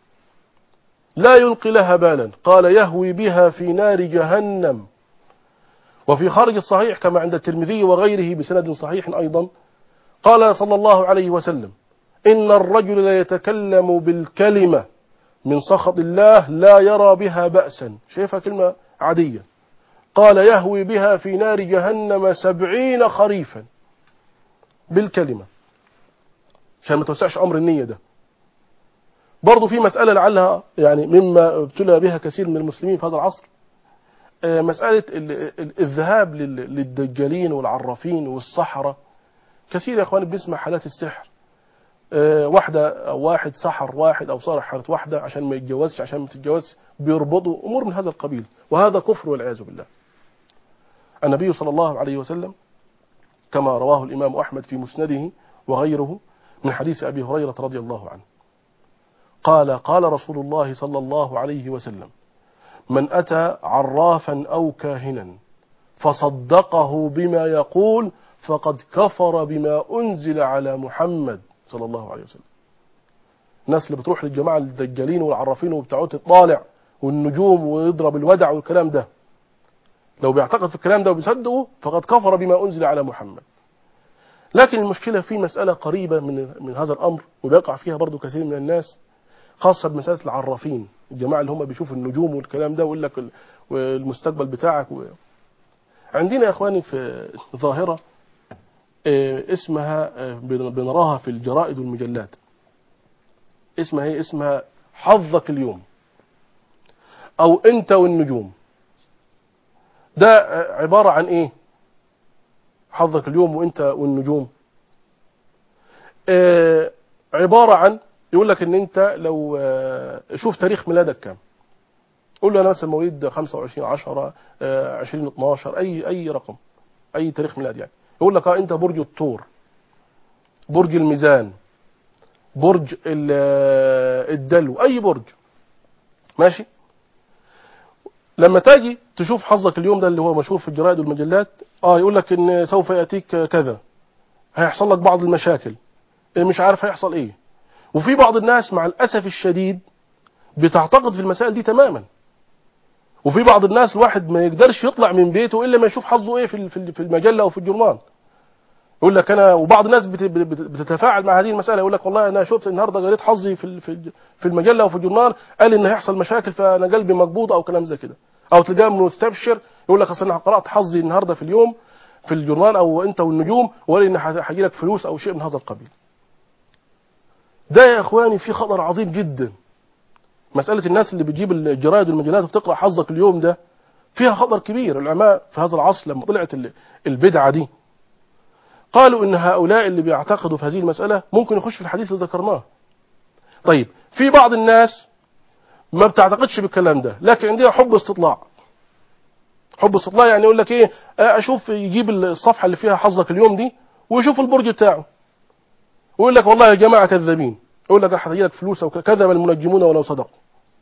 لا يلقي لها بالا، قال يهوي بها في نار جهنم. وفي خارج الصحيح كما عند الترمذي وغيره بسند صحيح أيضا قال صلى الله عليه وسلم إن الرجل لا يتكلم بالكلمة من سخط الله لا يرى بها بأسا، شايفها كلمة عادية، قال يهوي بها في نار جهنم 70 خريفا، بالكلمة، عشان ما توسعش أمر النية ده. برضو في مسألة لعلها يعني مما ابتلى بها كثير من المسلمين في هذا العصر، مسألة الذهاب للدجالين والعرافين والسحرة. كثير يا اخواني بنسمع حالات السحر، واحدة أو واحد سحر واحد أو صار حالة واحدة عشان ما يتجوزش، عشان ما تتجوزش بيربطوا أمور من هذا القبيل، وهذا كفر والعياذ بالله. النبي صلى الله عليه وسلم كما رواه الإمام أحمد في مسنده وغيره من حديث أبي هريرة رضي الله عنه قال رسول الله صلى الله عليه وسلم من أتى عرافا أو كاهنا فصدقه بما يقول فقد كفر بما أنزل على محمد صلى الله عليه وسلم. الناس اللي بتروح للجماعة الدجالين والعرافين وبتاعوت الطالع والنجوم ويضرب الودع والكلام ده، لو بيعتقد في الكلام ده وبيصدقه فقد كفر بما أنزل على محمد. لكن المشكلة في مسألة قريبة من هذا الأمر وبيقع فيها برضو كثير من الناس، خاصة بمسألة العرافين، الجماعة اللي هم بيشوفوا النجوم والكلام ده ويقول لك المستقبل بتاعك عندنا يا اخواني في ظاهرة اسمها بنراها في الجرائد والمجلات، اسمها حظك اليوم او انت والنجوم. ده عبارة عن ايه حظك اليوم وانت والنجوم؟ عبارة عن يقول لك ان انت لو شوف تاريخ ميلادك كام، قول له انا مثلا مواليد 25/10 20/12 اي رقم، اي تاريخ ميلاد يعني. يقول لك انت برج الثور، برج الميزان، برج الدلو، اي برج ماشي. لما تاجي تشوف حظك اليوم ده اللي هو مشهور في الجرائد والمجلات، يقول لك ان سوف ياتيك كذا، هيحصل لك بعض المشاكل، مش عارف هيحصل ايه. وفي بعض الناس مع الاسف الشديد بتعتقد في المسائل دي تماما. وفي بعض الناس الواحد ما يقدرش يطلع من بيته الا ما يشوف حظه ايه في المجله او في الجورنال. يقول لك انا، وبعض الناس بتتفاعل مع هذه المساله، يقول لك والله انا شفت النهارده قريت حظي في المجله او في الجورنال قال ان هيحصل مشاكل فانا قلبي مقبوض او كلام زي كده. او تلقاه مستبشر يقول لك اصل انا قرات حظي النهارده في اليوم في الجورنال او انت والنجوم وقال ان هيجي لك فلوس او شيء من هذا القبيل. ده يا اخواني في خطر عظيم جدا. مساله الناس اللي بتجيب الجرايد والمجلات وتقرا حظك اليوم ده فيها خطر كبير. العلماء في هذا العصر لما طلعت البدعه دي قالوا ان هؤلاء اللي بيعتقدوا في هذه المساله ممكن يخش في الحديث اللي ذكرناه. طيب في بعض الناس ما بتعتقدش بالكلام ده لكن عندها حب استطلاع. حب استطلاع يعني يقول لك ايه، اشوف، يجيب الصفحه اللي فيها حظك اليوم دي ويشوف البرج بتاعه ويقول لك والله يا جماعه كذابين، يقول لك راح هتجي لك فلوس او كذب المنجمون ولو صدقوا.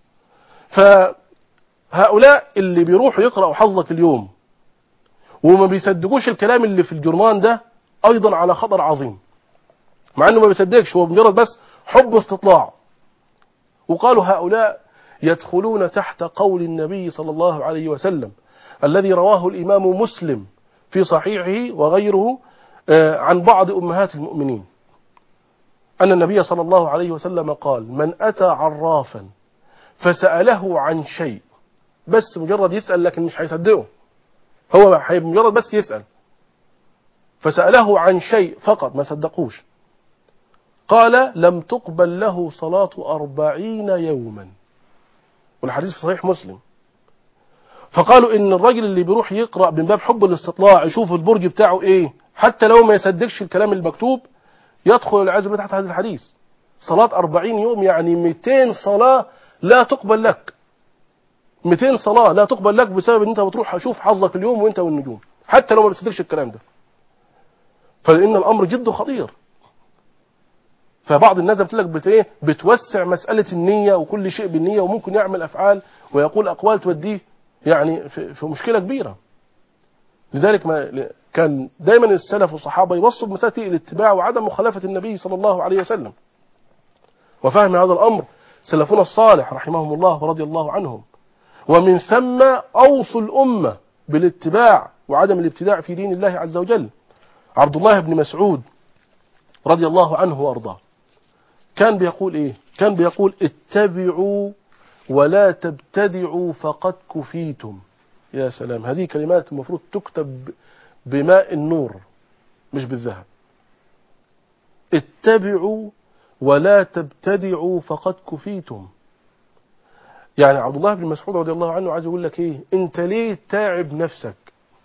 فهؤلاء اللي بيروحوا يقرأوا حظك اليوم وما بيصدقوش الكلام اللي في الجرمان ده ايضا على خطر عظيم، مع انه ما بيصدقش، هو مجرد بس حب استطلاع. وقالوا هؤلاء يدخلون تحت قول النبي صلى الله عليه وسلم الذي رواه الإمام مسلم في صحيحه وغيره عن بعض أمهات المؤمنين أن النبي صلى الله عليه وسلم قال من أتى عرافا فسأله عن شيء، بس مجرد يسأل لكن مش هيصدقه، هو مجرد بس يسأل، فسأله عن شيء فقط ما صدقوش، قال لم تقبل له صلاة 40 يوما، والحديث في صحيح مسلم. فقالوا ان الراجل اللي بيروح يقرأ من باب حب الاستطلاع يشوف البرج بتاعه ايه حتى لو ما يصدقش الكلام المكتوب يدخل العياذ بالله تحت هذا الحديث. صلاة 40 يوم يعني 200 صلاة لا تقبل لك، 200 صلاة لا تقبل لك بسبب ان انت بتروح اشوف حظك اليوم وانت والنجوم حتى لو ما بتصدقش الكلام ده. فإن الامر جد خطير. فبعض الناس بتقول بتوسع مسألة النية وكل شيء بالنية، وممكن يعمل أفعال ويقول أقوال توديه يعني في مشكلة كبيرة. لذلك ما كان دايما السلف والصحابة يوصوا بمسألة الاتباع وعدم مخالفة النبي صلى الله عليه وسلم، وفهم هذا الأمر سلفنا الصالح رحمهم الله ورضي الله عنهم، ومن ثم أوصوا الأمة بالاتباع وعدم الابتداع في دين الله عز وجل. عبد الله بن مسعود رضي الله عنه وأرضاه كان بيقول ايه؟ كان بيقول اتبعوا ولا تبتدعوا فقد كفيتم. يا سلام، هذه كلمات المفروض تكتب بماء النور مش بالذهب. اتبعوا ولا تبتدعوا فقد كفيتم. يعني عبد الله بن مسعود رضي الله عنه عايز يقول لك ايه، انت ليه تاعب نفسك؟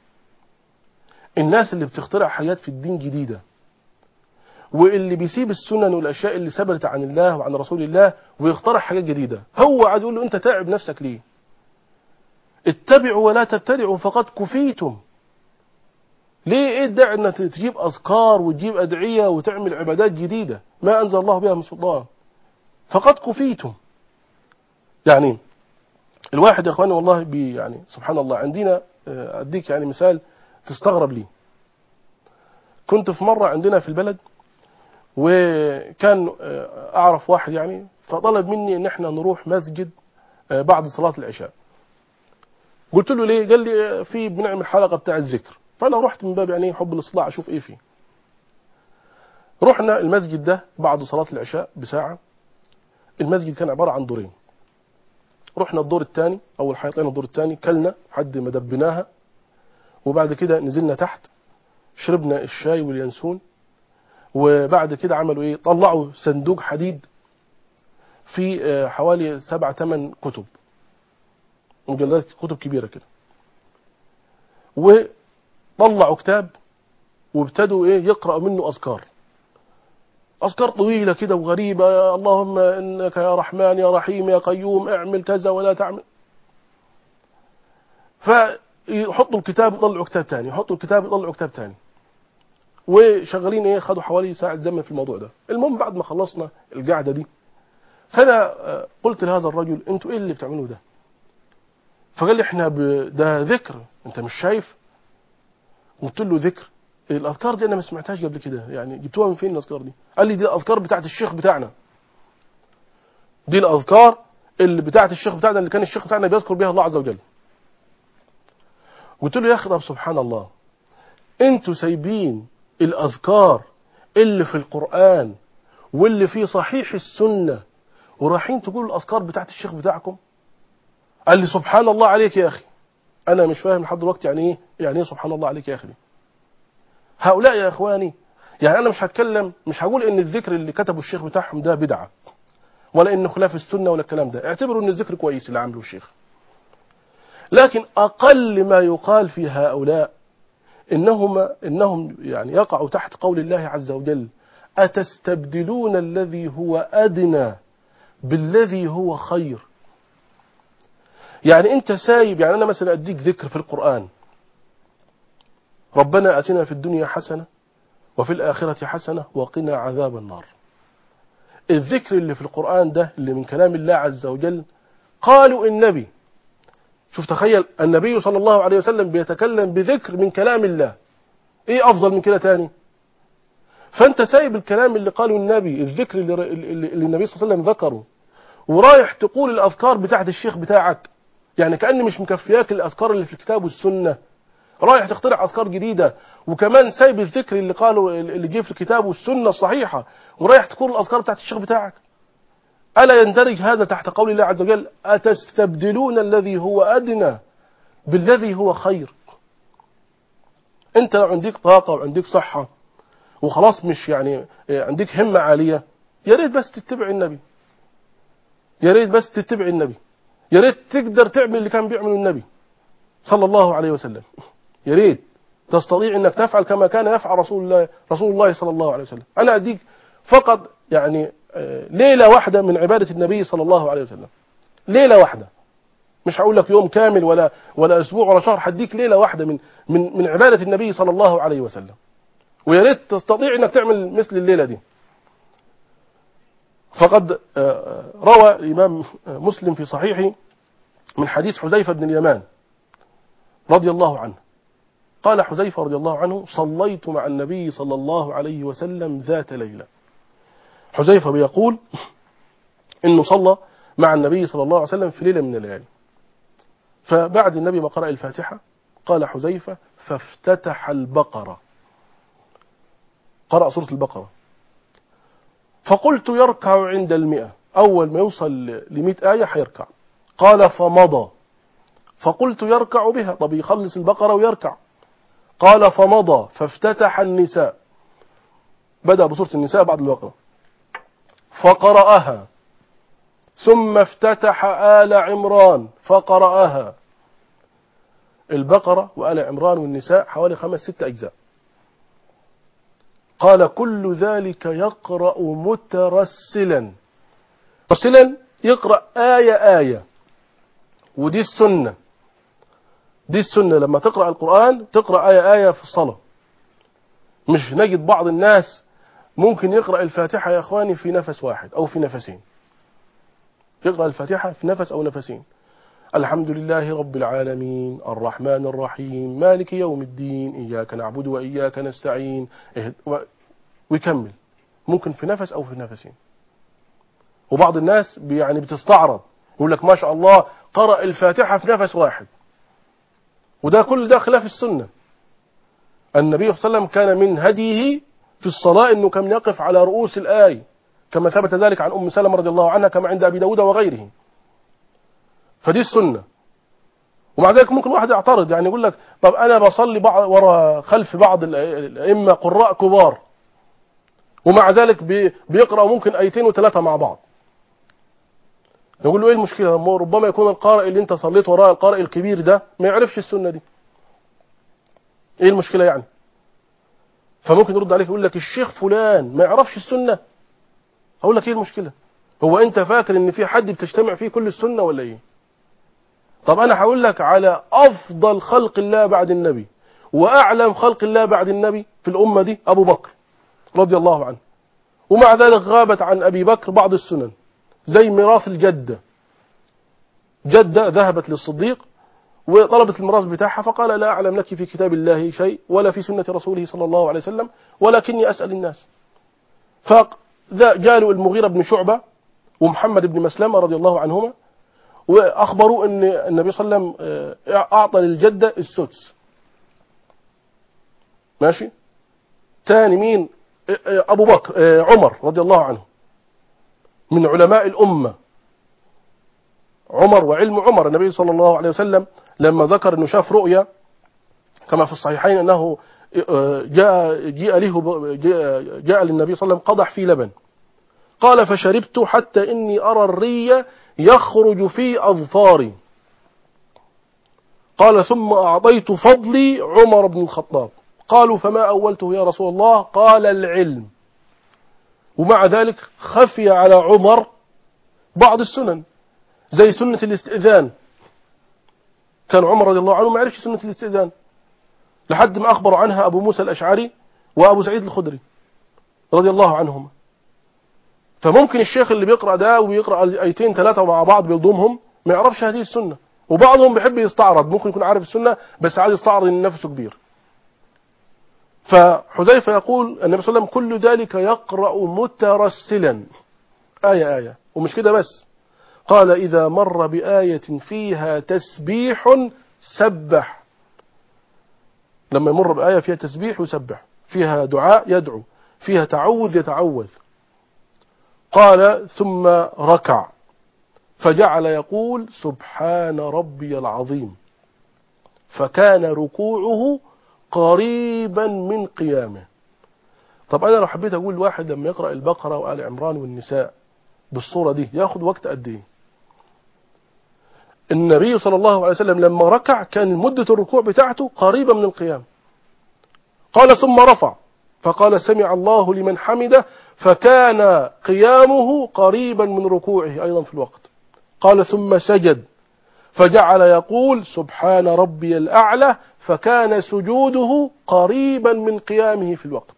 الناس اللي بتخترع حاجات في الدين جديدة واللي بيسيب السنن والاشياء اللي ثبتت عن الله وعن رسول الله ويخترع حاجات جديده، هو عايز يقول له انت تعب نفسك ليه؟ اتبعوا ولا تبتدعوا فقد كفيتم. ليه ايه الداعي انك تجيب اذكار وتجيب ادعيه وتعمل عبادات جديده ما انزل الله بها من سلطان؟ فقد كفيتم. يعني الواحد يا اخواني والله يعني سبحان الله، عندنا اديك يعني مثال تستغرب ليه. كنت في مره عندنا في البلد وكان أعرف واحد يعني فطلب مني إن احنا نروح مسجد بعد صلاة العشاء. قلت له ليه؟ قال لي في بنعمل حلقة بتاع الذكر. فأنا رحت من باب يعني حب الاصطلاع أشوف إيه فيه. رحنا المسجد ده بعد صلاة العشاء بساعة. المسجد كان عبارة عن دورين. رحنا الدور الثاني، أول حاجة طلعنا الدور الثاني كلنا حد ما دبناها، وبعد كده نزلنا تحت شربنا الشاي واليانسون، وبعد كده عملوا ايه، طلعوا صندوق حديد في حوالي 7-8 كتب، مجلدات كتب كبيرة كده، وطلعوا كتاب وابتدوا ايه يقرأوا منه أذكار. أذكار طويلة كده وغريبة، يا اللهم إنك يا رحمن يا رحيم يا قيوم اعمل كذا ولا تعمل. فيحطوا الكتاب يطلعوا كتاب تاني، يحطوا الكتاب يطلعوا كتاب تاني، وشغالين ايه، خدوا حوالي ساعة زمن في الموضوع ده. المهم بعد ما خلصنا القعدة دي، فأنا قلت لهذا الرجل انتوا ايه اللي بتعملوه ده؟ فقال لي احنا ده ذكر، انت مش شايف؟ قلت له ذكر؟ الأذكار دي أنا ما سمعتهاش قبل كده، يعني جبتوها من فين الأذكار دي؟ قال لي دي الأذكار بتاعت الشيخ بتاعنا، دي الأذكار اللي بتاعت الشيخ بتاعنا، اللي كان الشيخ بتاعنا بيذكر بها الله عز وجل. قلت له يا أخي طب سبحان الله، انتوا سايبين الأذكار اللي في القرآن واللي في صحيح السنة ورايحين تقولوا الأذكار بتاعت الشيخ بتاعكم؟ قال لي سبحان الله عليك يا أخي. أنا مش فاهم لحد دلوقتي يعني إيه سبحان الله عليك يا أخي. هؤلاء يا إخواني، يعني أنا مش هتكلم، مش هقول إن الذكر اللي كتبه الشيخ بتاعهم ده بدعة، ولا إنه خلاف السنة ولا الكلام ده، اعتبروا إن الذكر كويس اللي عمله الشيخ. لكن أقل ما يقال في هؤلاء إنهم يعني يقعوا تحت قول الله عز وجل: أتستبدلون الذي هو أدنى بالذي هو خير. يعني أنت سايب، يعني أنا مثلا أديك ذكر في القرآن: ربنا آتنا في الدنيا حسنة وفي الآخرة حسنة وقنا عذاب النار. الذكر اللي في القرآن ده اللي من كلام الله عز وجل، قالوا النبي، شوف تخيل، النبي صلى الله عليه وسلم بيتكلم بذكر من كلام الله، ايه افضل من كده تاني؟ فانت سايب الكلام اللي قاله النبي، الذكر اللي النبي صلى الله عليه وسلم ذكره، ورايح تقول الاذكار بتاعت الشيخ بتاعك، يعني كأن مش مكفياك الاذكار اللي في الكتاب والسنة، رايح تخترع اذكار جديدة، وكمان سايب الذكر اللي قاله اللي جه في الكتاب والسنة الصحيحة، ورايح تقول الاذكار بتاعت الشيخ بتاعك. ألا يندرج هذا تحت قول الله عز وجل: أتستبدلون الذي هو أدنى بالذي هو خير؟ أنت لو عندك طاقة وعندك صحة وخلاص، مش يعني عندك همة عالية، يا ريت بس تتبع النبي، يا ريت بس تتبع النبي، يا ريت تقدر تعمل اللي كان بيعمله النبي صلى الله عليه وسلم، يا ريت تستطيع أنك تفعل كما كان يفعل رسول الله صلى الله عليه وسلم. أنا أديك فقط يعني ليلة واحدة من عبادة النبي صلى الله عليه وسلم، ليلة واحدة، مش هقول لك يوم كامل ولا أسبوع ولا شهر، هديك ليلة واحدة من عبادة النبي صلى الله عليه وسلم، ويا ريت تستطيع أنك تعمل مثل الليلة دي. فقد روى الإمام مسلم في صحيحه من حديث حذيفة بن اليمان رضي الله عنه، قال حذيفة رضي الله عنه: صليت مع النبي صلى الله عليه وسلم ذات ليلة. حذيفة بيقول إنه صلى مع النبي صلى الله عليه وسلم في ليلة من الليالي، فبعد النبي ما قرأ الفاتحة، قال حذيفة: فافتتح البقرة، قرأ سورة البقرة، فقلت يركع عند 100، أول ما يوصل 100 آية حيركع. قال: فمضى، فقلت يركع بها، طب يخلص البقرة ويركع. قال: فمضى، فافتتح النساء، بدأ بسورة النساء بعد البقرة، فقرأها، ثم افتتح آل عمران فقرأها. البقرة وآل عمران والنساء حوالي 5-6 أجزاء. قال: كل ذلك يقرأ مترسلا، مرسلا يقرأ آية، ودي السنة، دي السنة، لما تقرأ القرآن تقرأ آية في الصلاة. مش نجد بعض الناس ممكن يقرأ الفاتحة يا أخواني في نفس واحد أو في نفسين، يقرأ الفاتحة في نفس أو نفسين: الحمد لله رب العالمين الرحمن الرحيم مالك يوم الدين إياك نعبد وإياك نستعين، ويكمل، ممكن في نفس أو في نفسين. وبعض الناس يعني بتستعرض، يقول لك ما شاء الله قرأ الفاتحة في نفس واحد، وده كل ده خلاف السنة. النبي صلى الله عليه وسلم كان من هديه في الصلاة أنه كان يقف على رؤوس الآية، كما ثبت ذلك عن أم سلمة رضي الله عنها، كما عند أبي داود وغيره. فدي السنة. ومع ذلك ممكن واحد يعترض، يعني يقول لك طب أنا بصلي خلف بعض الأئمة قراء كبار، ومع ذلك بيقرأ ممكن آيتين و3 مع بعض. نقول له إيه المشكلة؟ ربما يكون القارئ اللي أنت صليت وراء القارئ الكبير ده ما يعرفش السنة دي، إيه المشكلة يعني؟ فممكن يرد عليك يقول لك الشيخ فلان ما يعرفش السنة. أقول لك إيه المشكلة؟ هو أنت فاكر إن في حد بتجتمع فيه كل السنة ولا إيه؟ طب أنا هقول لك على أفضل خلق الله بعد النبي وأعلم خلق الله بعد النبي في الأمة دي، أبو بكر رضي الله عنه، ومع ذلك غابت عن أبي بكر بعض السنن زي ميراث الجدة. جدة ذهبت للصديق وطلبت الميراث بتاعها، فقال لا أعلم لك في كتاب الله شيء ولا في سنة رسوله صلى الله عليه وسلم ولكني أسأل الناس. فجالوا المغيرة بن شعبة ومحمد بن مسلمة رضي الله عنهما وأخبروا أن النبي صلى الله عليه وسلم أعطى للجدة السدس. ماشي. تاني مين؟ أبو بكر عمر رضي الله عنه من علماء الأمة. عمر وعلم عمر، النبي صلى الله عليه وسلم لما ذكر أنه شاف رؤيا كما في الصحيحين أنه جاء للنبي صلى الله عليه وسلم قدح في لبن، قال فشربت حتى إني أرى الري يخرج في أظفاري، قال ثم أعطيت فضلي عمر بن الخطاب. قالوا فما أولته يا رسول الله؟ قال العلم. ومع ذلك خفي على عمر بعض السنن زي سنة الاستئذان. كان عمر رضي الله عنه ما عرفش سنة الاستئذان لحد ما أخبروا عنها أبو موسى الأشعري وأبو سعيد الخدري رضي الله عنهما. فممكن الشيخ اللي بيقرأ ده وبيقرأ آيتين ثلاثة مع بعض بيضمهم ما يعرفش هذه السنة، وبعضهم بيحب يستعرض، ممكن يكون عارف السنة بس عايز يستعرض إن نفسه كبير. فحذيفة يقول النبي صلى الله عليه وسلم كل ذلك يقرأ مترسلا آية آية، ومش كده بس، قال إذا مر بآية فيها تسبيح سبح. لما يمر بآية فيها تسبيح يسبح، فيها دعاء يدعو، فيها تعوذ يتعوذ. قال ثم ركع فجعل يقول سبحان ربي العظيم، فكان ركوعه قريبا من قيامه. طب أنا لو حبيت أقول واحد لما يقرأ البقرة وآل عمران والنساء بالصورة دي ياخد وقت قد إيه؟ النبي صلى الله عليه وسلم لما ركع كان مدة الركوع بتاعته قريبة من القيام. قال ثم رفع فقال سمع الله لمن حمده، فكان قيامه قريبا من ركوعه أيضا في الوقت. قال ثم سجد فجعل يقول سبحان ربي الأعلى، فكان سجوده قريبا من قيامه في الوقت.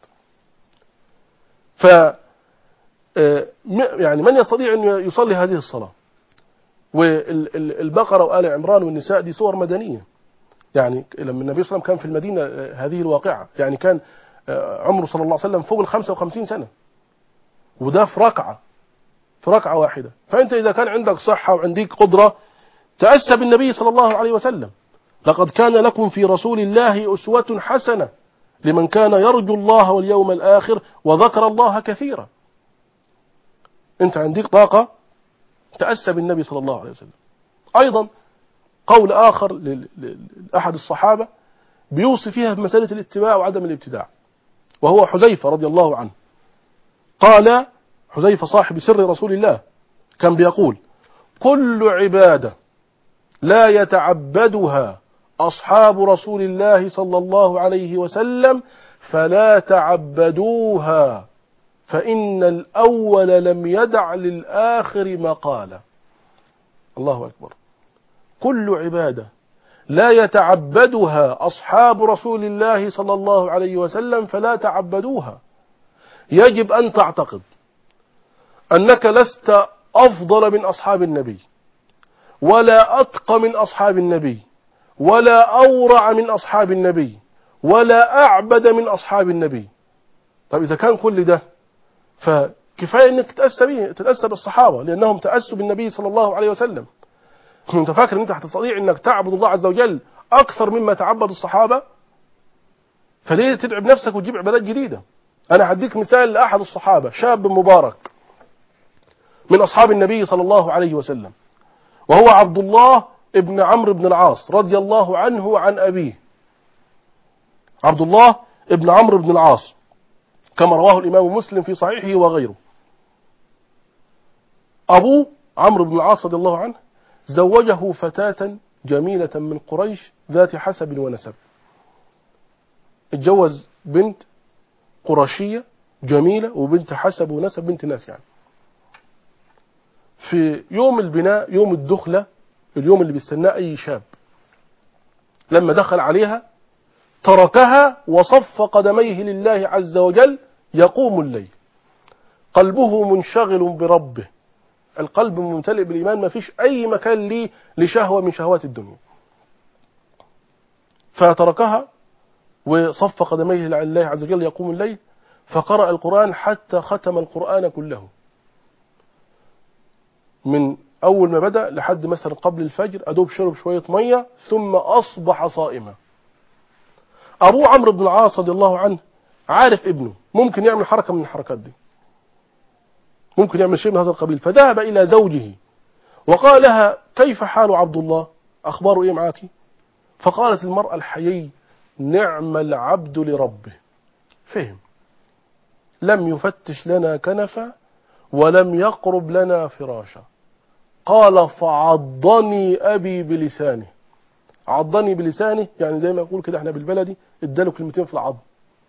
يعني من يستطيع أن يصلي هذه الصلاة؟ والبقرة وآل عمران والنساء دي صور مدنية. يعني لما النبي صلى الله عليه وسلم كان في المدينة هذه الواقعة، يعني كان عمره صلى الله عليه وسلم فوق 55 سنة، وده في ركعة واحدة. فأنت إذا كان عندك صحة وعندك قدرة تأسى بالنبي صلى الله عليه وسلم. لقد كان لكم في رسول الله أسوة حسنة لمن كان يرجو الله واليوم الآخر وذكر الله كثيرا. أنت عندك طاقة تأسى بالنبي صلى الله عليه وسلم. أيضا قول آخر لأحد الصحابة بيوصي فيها بمسألة الاتباع وعدم الابتداع، وهو حذيفة رضي الله عنه. قال حذيفة صاحب سر رسول الله كان بيقول كل عبادة لا يتعبدها أصحاب رسول الله صلى الله عليه وسلم فلا تعبدوها، فإن الأول لم يدع للآخر مقالا. الله أكبر. كل عبادة لا يتعبدها أصحاب رسول الله صلى الله عليه وسلم فلا تعبدوها. يجب أن تعتقد أنك لست أفضل من أصحاب النبي، ولا أتقى من أصحاب النبي، ولا أورع من أصحاب النبي، ولا أعبد من أصحاب النبي. طيب إذا كان كل ده فكفاية أنك تتأسى بالصحابة لأنهم تأسوا بالنبي صلى الله عليه وسلم. أنت فاكر أن أنت هتستطيع أنك تعبد الله عز وجل أكثر مما تعبد الصحابة؟ فليه تتعب نفسك وتجيب عبادات جديدة؟ أنا هديك مثال لأحد الصحابة، شاب مبارك من أصحاب النبي صلى الله عليه وسلم، وهو عبد الله ابن عمرو بن العاص رضي الله عنه وعن أبيه. عبد الله ابن عمرو بن العاص كما رواه الإمام مسلم في صحيحه وغيره. أبو عمرو بن العاص رضي الله عنه زوجه فتاة جميلة من قريش ذات حسب ونسب. اتجوز بنت قرشية جميلة وبنت حسب ونسب بنت ناس يعني. في يوم البناء، يوم الدخلة، اليوم اللي بيستناه أي شاب، لما دخل عليها تركها وصف قدميه لله عز وجل يقوم الليل، قلبه منشغل بربه، القلب ممتلئ بالإيمان، ما فيش أي مكان ليه لشهوة من شهوات الدنيا. فتركها وصف قدميه لله عز وجل يقوم الليل، فقرأ القرآن حتى ختم القرآن كله، من أول ما بدأ لحد مثلا قبل الفجر، أدوب شرب شوية مية ثم أصبح صائما. أبوه عمرو بن العاص رضي الله عنه عارف ابنه ممكن يعمل حركة من الحركات دي، ممكن يعمل شيء من هذا القبيل، فذهب إلى زوجه وقال لها كيف حال عبد الله، أخباره إيه معاك؟ فقالت المرأة الحيي نعم العبد لربه، فهم، لم يفتش لنا كنفا ولم يقرب لنا فراشا. قال فعضني أبي بلسانه، عضني بلسانه يعني زي ما يقول كده احنا بالبلدي اداله كلمتين في العض.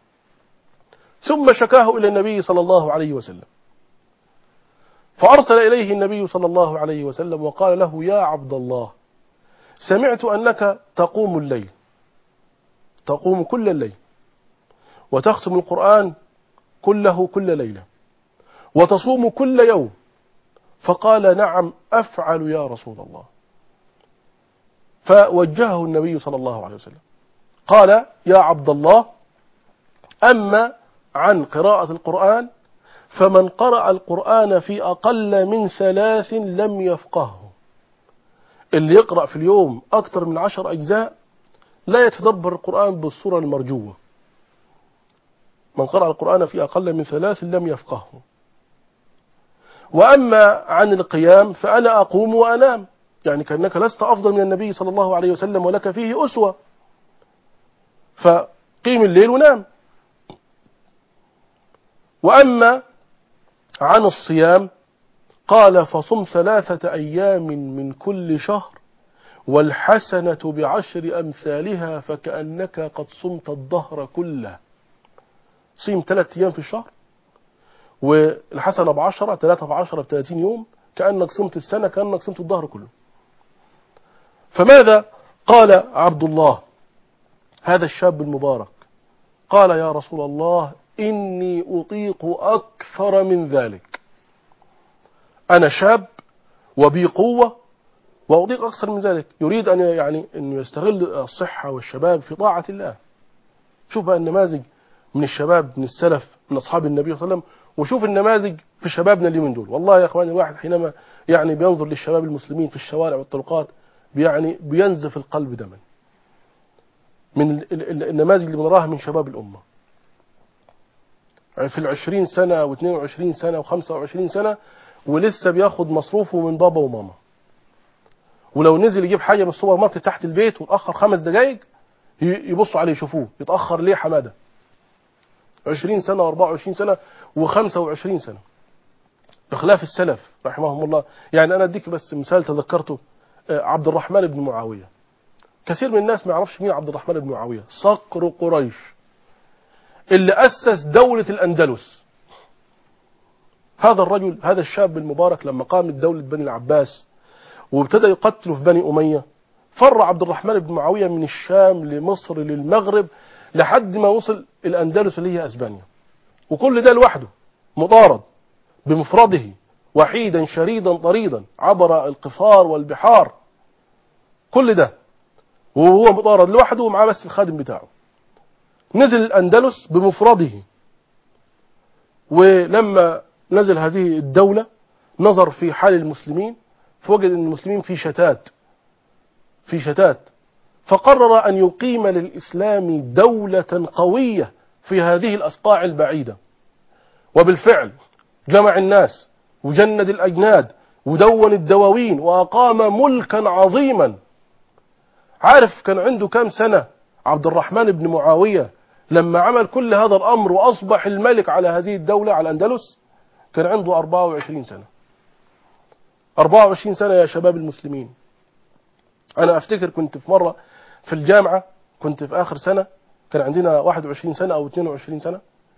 ثم شكاه إلى النبي صلى الله عليه وسلم، فأرسل إليه النبي صلى الله عليه وسلم وقال له يا عبد الله سمعت أنك تقوم الليل، تقوم كل الليل وتختم القرآن كله كل ليلة وتصوم كل يوم. فقال نعم أفعل يا رسول الله. فوجهه النبي صلى الله عليه وسلم قال يا عبد الله أما عن قراءة القرآن فمن قرأ القرآن في أقل من 3 لم يفقهه، اللي يقرأ في اليوم أكثر من 10 أجزاء لا يتدبر القرآن بالصورة المرجوة. من قرأ القرآن في أقل من 3 لم يفقهه. وأما عن القيام فأنا أقوم وأنام، يعني كأنك لست أفضل من النبي صلى الله عليه وسلم ولك فيه أسوة، فقيم الليل ونام. وأما عن الصيام قال فصم 3 أيام من كل شهر والحسنة ب10 أمثالها فكأنك قد صمت الدهر كله. صيم 3 أيام في الشهر والحسنة ب10، 3 في 10 ب30 يوم، كأنك صمت السنة، كأنك صمت الدهر كله. فماذا قال عبد الله هذا الشاب المبارك؟ قال يا رسول الله إني أطيق أكثر من ذلك، أنا شاب وبي قوة وأطيق أكثر من ذلك. يريد أن يعني أن يستغل الصحة والشباب في طاعة الله. شوف بقى النماذج من الشباب من السلف من أصحاب النبي صلى الله عليه وسلم، وشوف النماذج في شبابنا اليومين دول. والله يا أخواني الواحد حينما يعني بينظر للشباب المسلمين في الشوارع والطرقات يعني بينزف القلب دما من النماذج اللي بنراها من شباب الأمة، يعني في 20 سنة و22 سنة و25 سنة ولسه بياخد مصروفه من بابا وماما، ولو نزل يجيب حاجة من السوبر ماركت تحت البيت وتأخر 5 دقايق يبصوا عليه يشوفوه يتأخر ليه حمادة. 20 سنة و24 سنة و25 سنة، بخلاف السلف رحمهم الله. يعني أنا أديك بس مثال تذكرته، عبد الرحمن بن معاوية. كثير من الناس ما يعرفش مين عبد الرحمن بن معاوية، صقر قريش اللي أسس دولة الأندلس. هذا الرجل، هذا الشاب المبارك، لما قامت دولة بني العباس وابتدى يقتلوا في بني أمية، فر عبد الرحمن بن معاوية من الشام لمصر للمغرب لحد ما وصل الأندلس اللي هي أسبانيا، وكل ده لوحده مطارد بمفرده وحيدا شريدا طريدا عبر القفار والبحار، كل ده وهو مطارد لوحده ومعاه بس الخادم بتاعه. نزل الأندلس بمفرده، ولما نزل هذه الدولة نظر في حال المسلمين فوجد أن المسلمين في شتات، فقرر أن يقيم للإسلام دولة قوية في هذه الأصقاع البعيدة. وبالفعل جمع الناس وجند الأجناد ودون الدواوين وأقام ملكا عظيما. عارف كان عنده كام سنة عبد الرحمن بن معاوية لما عمل كل هذا الأمر وأصبح الملك على هذه الدولة على الأندلس؟ كان عنده 24 سنة. 24 سنة يا شباب المسلمين. أنا أفتكر كنت في مرة في الجامعة، كنت في آخر سنة، كان عندنا 21 سنة أو 22 سنة،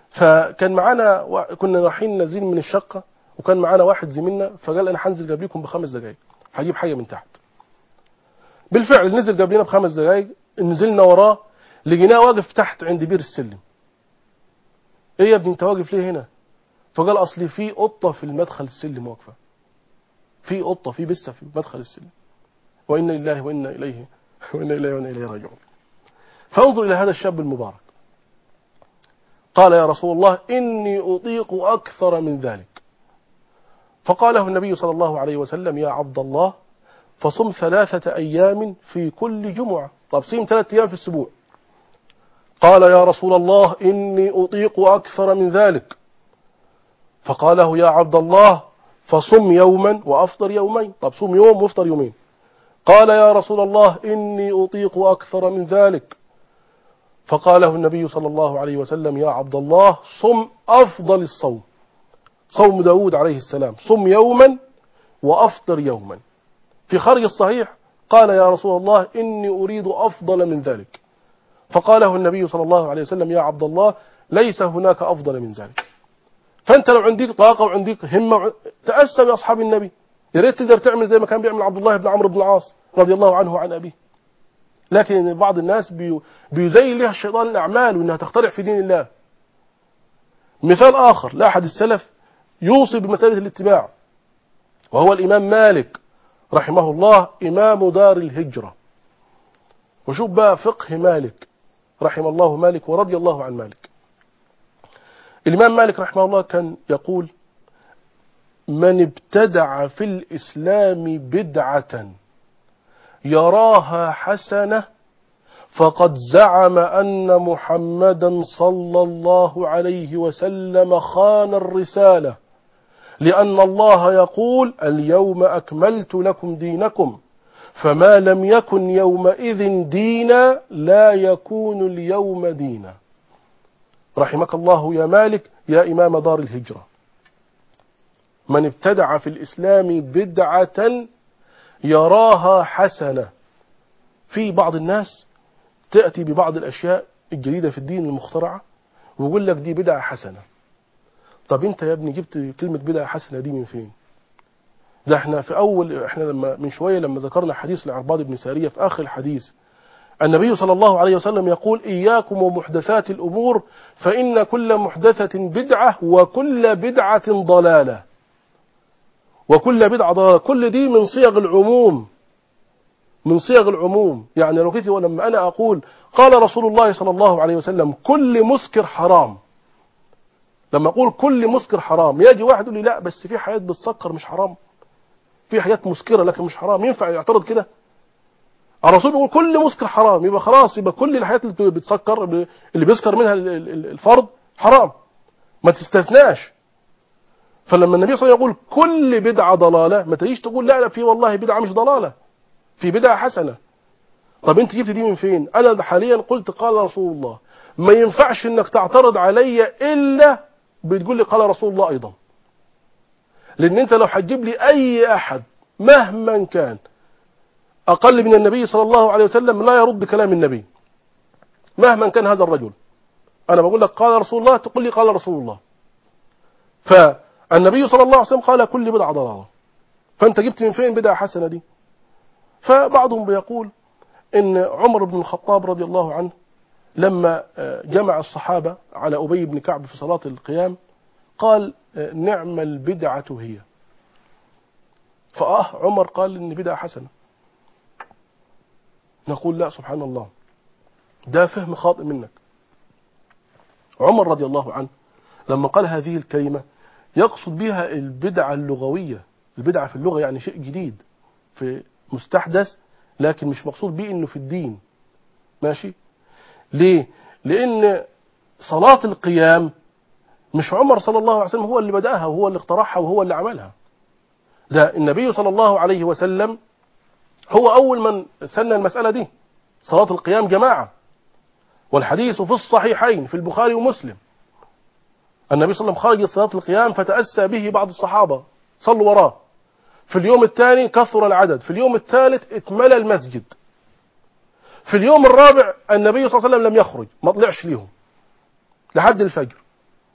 فكان معانا كنا رايحين نازلين من الشقة، وكان معانا واحد زميلنا، فقال أنا هنزل قبلكم ب5 دقائق، هجيب حاجة من تحت. بالفعل نزل قبلنا ب5 دقائق، نزلنا وراه لقيناه واقف تحت عند بير السلم. ايه يا ابني انت واقف ليه هنا؟ فقال اصلي في قطة في المدخل السلم واقفة، في قطة في بسة في مدخل السلم، وإنا لله وإنا إليه راجعون. فانظر إلى هذا الشاب المبارك، قال يا رسول الله إني أطيق أكثر من ذلك. فقاله النبي صلى الله عليه وسلم يا عبد الله فصم 3 أيام في كل جمعة. طب صيم 3 أيام في الأسبوع. قال يا رسول الله إني أطيق أكثر من ذلك. فقاله يا عبد الله فصم يوما وأفطر يومين. طب صم يوم وافطر يومين. قال يا رسول الله إني أطيق أكثر من ذلك. فقاله النبي صلى الله عليه وسلم يا عبد الله صم أفضل الصوم، صوم داود عليه السلام، صم يوما وأفطر يوما. في خارج الصحيح قال يا رسول الله إني أريد أفضل من ذلك. فقاله النبي صلى الله عليه وسلم يا عبد الله ليس هناك أفضل من ذلك. فأنت لو عندك طاقة وعندك همة تأسى بأصحاب النبي، يا ريت تقدر تعمل زي ما كان بيعمل عبد الله بن عمرو بن العاص رضي الله عنه وعن أبيه. لكن بعض الناس بيزين لها الشيطان الأعمال وإنها تخترع في دين الله. مثال آخر لأحد السلف يوصي بمسألة الاتباع، وهو الإمام مالك رحمه الله إمام دار الهجرة. وشوف بقى فقه مالك رحمه الله مالك ورضي الله عن مالك. الإمام مالك رحمه الله كان يقول من ابتدع في الإسلام بدعة يراها حسنة فقد زعم أن محمدا صلى الله عليه وسلم خان الرسالة، لأن الله يقول اليوم أكملت لكم دينكم، فما لم يكن يومئذ دينا لا يكون اليوم دينا. رحمك الله يا مالك يا إمام دار الهجرة. من ابتدع في الإسلام بدعة يراها حسنة. في بعض الناس تأتي ببعض الأشياء الجديدة في الدين المخترعة ويقول لك دي بدعة حسنة. طب انت يا ابني جبت كلمة بدعة حسنة دي من فين؟ ده احنا لما من شوية لما ذكرنا حديث العرباض بن سارية في آخر الحديث النبي صلى الله عليه وسلم يقول إياكم ومحدثات الأمور فإن كل محدثة بدعة وكل بدعة ضلالة. وكل بدعة ضلالة، كل دي من صيغ العموم، من صيغ العموم. يعني لو كنت ولما أنا أقول قال رسول الله صلى الله عليه وسلم كل مسكر حرام، لما أقول كل مسكر حرام يجي واحد يقول لي لا بس في حاجات بتسكر مش حرام، في حاجات مسكرة لكن مش حرام، ينفع يعترض كده؟ الرسول بيقول كل مسكر حرام، يبقى خلاص يبقى كل الحاجات اللي بتسكر اللي بيسكر منها الفرد حرام، ما تستثناش. فلما النبي صلى الله عليه وسلم يقول كل بدعة ضلالة ما تجيش تقول لا في والله بدعة مش ضلالة، في بدعة حسنة. طب انت جبت دي من فين؟ انا حاليا قلت قال رسول الله، ما ينفعش انك تعترض علي الا بتقول لي قال رسول الله ايضا. لان انت لو هتجيب لي اي احد مهما كان اقل من النبي صلى الله عليه وسلم لا يرد كلام النبي مهما كان هذا الرجل. انا بقول لك قال رسول الله تقول لي قال رسول الله. فالنبي صلى الله عليه وسلم قال كل بدعة ضلالة، فانت جبت من فين بدعة حسنة دي؟ فبعضهم بيقول ان عمر بن الخطاب رضي الله عنه لما جمع الصحابة على أبي بن كعب في صلاة القيام قال نعم البدعة هي. عمر قال إن بدعة حسنة. نقول لا سبحان الله، ده فهم خاطئ منك. عمر رضي الله عنه لما قال هذه الكلمة يقصد بها البدعة اللغوية. البدعة في اللغة يعني شيء جديد في مستحدث، لكن مش مقصود به إنه في الدين. ماشي؟ ليه؟ لأن صلاة القيام مش عمر صلى الله عليه وسلم هو اللي بدأها وهو اللي اخترعها وهو اللي عملها. ده النبي صلى الله عليه وسلم هو أول من سن المسألة دي، صلاة القيام جماعة. والحديث في الصحيحين في البخاري ومسلم. النبي صلى الله عليه وسلم خرج صلاة القيام فتأسى به بعض الصحابة صلوا وراه. في اليوم الثاني كثر العدد، في اليوم الثالث اتملى المسجد. في اليوم الرابع النبي صلى الله عليه وسلم لم يخرج، ما طلعش ليهم لحد الفجر.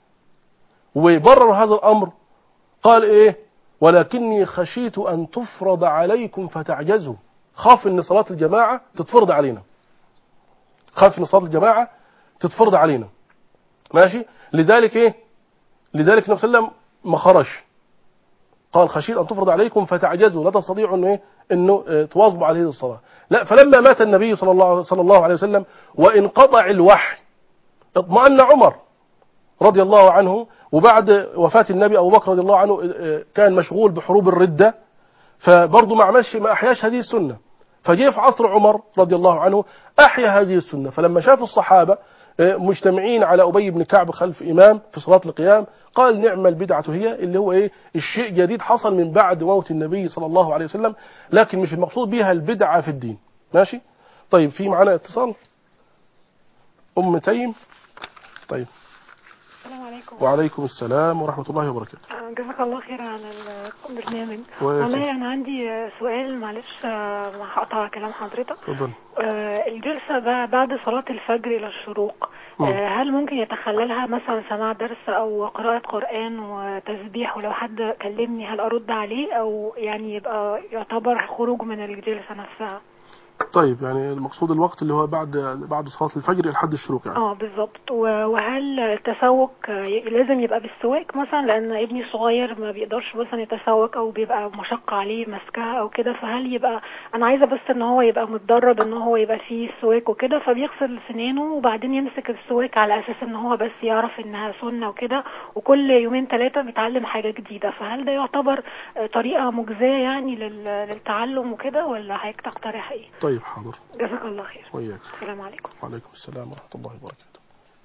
وبرر هذا الأمر قال إيه؟ ولكني خشيت أن تفرض عليكم فتعجزوا. خاف أن صلاة الجماعة تتفرض علينا، خاف أن صلاة الجماعة تتفرض علينا. ماشي. لذلك إيه؟ لذلك النبي صلى الله عليه وسلم ما خرج، قال خشيت أن تفرض عليكم فتعجزوا، لا تستطيعوا إنه إيه؟ إنه تواظبوا على هذه الصلاة. لا، فلما مات النبي صلى الله عليه وسلم وانقطع الوحي اطمأن عمر رضي الله عنه، وبعد وفاة النبي أبو بكر رضي الله عنه كان مشغول بحروب الردة، فبرضه ما أحياش هذه السنة. فجاء في عصر عمر رضي الله عنه أحيا هذه السنة. فلما شاف الصحابة مجتمعين على أبي بن كعب خلف إمام في صلاة القيام قال نعم البدعة هي، اللي هو إيه؟ الشيء جديد حصل من بعد موت النبي صلى الله عليه وسلم، لكن مش المقصود بها البدعة في الدين. ماشي. طيب في معنا اتصال أم تيم. طيب السلام عليكم. وعليكم السلام ورحمة الله وبركاته. جزاك الله خير على البرنامج. والله أنا عندي سؤال، معلش هقطع كلام حضرتك. اتفضل. الجلسة بعد صلاة الفجر إلى الشروق هل ممكن يتخللها مثلا سماع درس أو قراءة قرآن وتسبيح، ولو حد كلمني هل أرد عليه، أو يعني يبقى يعتبر خروج من الجلسة نفسها؟ طيب يعني المقصود الوقت اللي هو بعد صلاة الفجر لحد الشروق يعني. بالظبط. وهل التسوق لازم يبقى بالسواك مثلا، لان ابني الصغير ما بيقدرش مثلا يتسوق او بيبقى مشقة عليه مسكها او كده، فهل يبقى انا عايزة بس ان هو يبقى متدرب ان هو يبقى فيه سواك وكده، فبيغسل سنانه وبعدين يمسك السواك على اساس ان هو بس يعرف انها سنة وكده، وكل يومين 3 بيتعلم حاجة جديدة. فهل ده يعتبر طريقة مجزية يعني للتعلم وكده، ولا حضرتك تقترح ايه؟ طيب حاضر. جزاك الله خير. وياك. السلام عليكم. وعليكم السلام ورحمة الله وبركاته.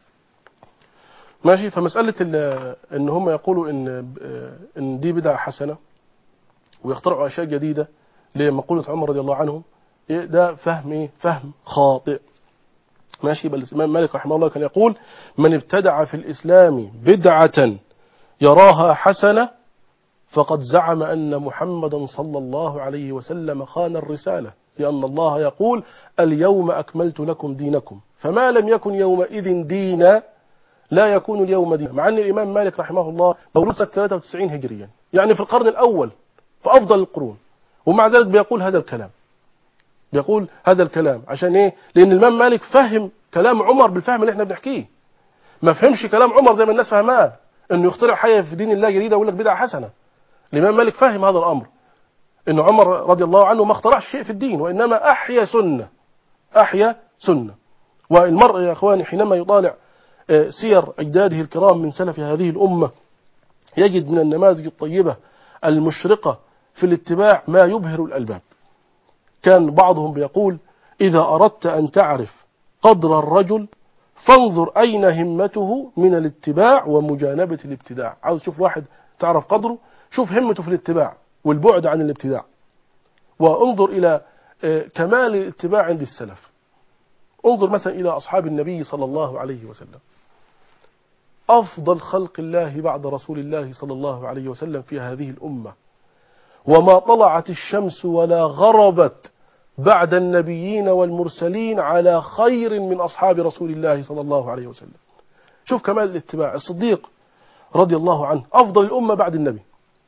ماشي. فمسألة ان هم يقولوا ان دي بدعة حسنة ويخترعوا اشياء جديدة لمقولة عمر رضي الله عنه، ده فهم ايه؟ فهم خاطئ. ماشي. بل الإمام مالك رحمه الله كان يقول من ابتدع في الإسلام بدعة يراها حسنة فقد زعم أن محمدا صلى الله عليه وسلم خان الرسالة، لأن الله يقول اليوم أكملت لكم دينكم، فما لم يكن يومئذ دينا لا يكون اليوم دينا. مع أن الإمام مالك رحمه الله مولود سنة 93 هجريا، يعني في القرن الأول، في أفضل القرون، ومع ذلك بيقول هذا الكلام. بيقول هذا الكلام عشان إيه؟ لأن الإمام مالك فهم كلام عمر بالفهم اللي احنا بنحكيه، ما فهمش كلام عمر زي ما الناس فهماه إنه يخترع حاجة في دين الله جديدة ويقول لك بدعة حسنة. الإمام مالك فهم هذا الأمر، إن عمر رضي الله عنه ما اخترعش شيء في الدين، وإنما أحيا سنة، أحيا سنة. والمرء يا أخواني حينما يطالع سير أجداده الكرام من سلف هذه الأمة يجد من النماذج الطيبة المشرقة في الاتباع ما يبهر الألباب. كان بعضهم بيقول إذا أردت أن تعرف قدر الرجل فانظر أين همته من الاتباع ومجانبة الابتداع. عاوز تشوف واحد تعرف قدره، شوف همته في الاتباع والبعد عن الابتداع، وانظر إلى كمال الاتباع عند السلف. انظر مثلا إلى أصحاب النبي صلى الله عليه وسلم، أفضل خلق الله بعد رسول الله صلى الله عليه وسلم في هذه الأمة، وما طلعت الشمس ولا غربت بعد النبيين والمرسلين على خير من أصحاب رسول الله صلى الله عليه وسلم. شوف كمال الاتباع. الصديق رضي الله عنه أفضل الأمة بعد النبي.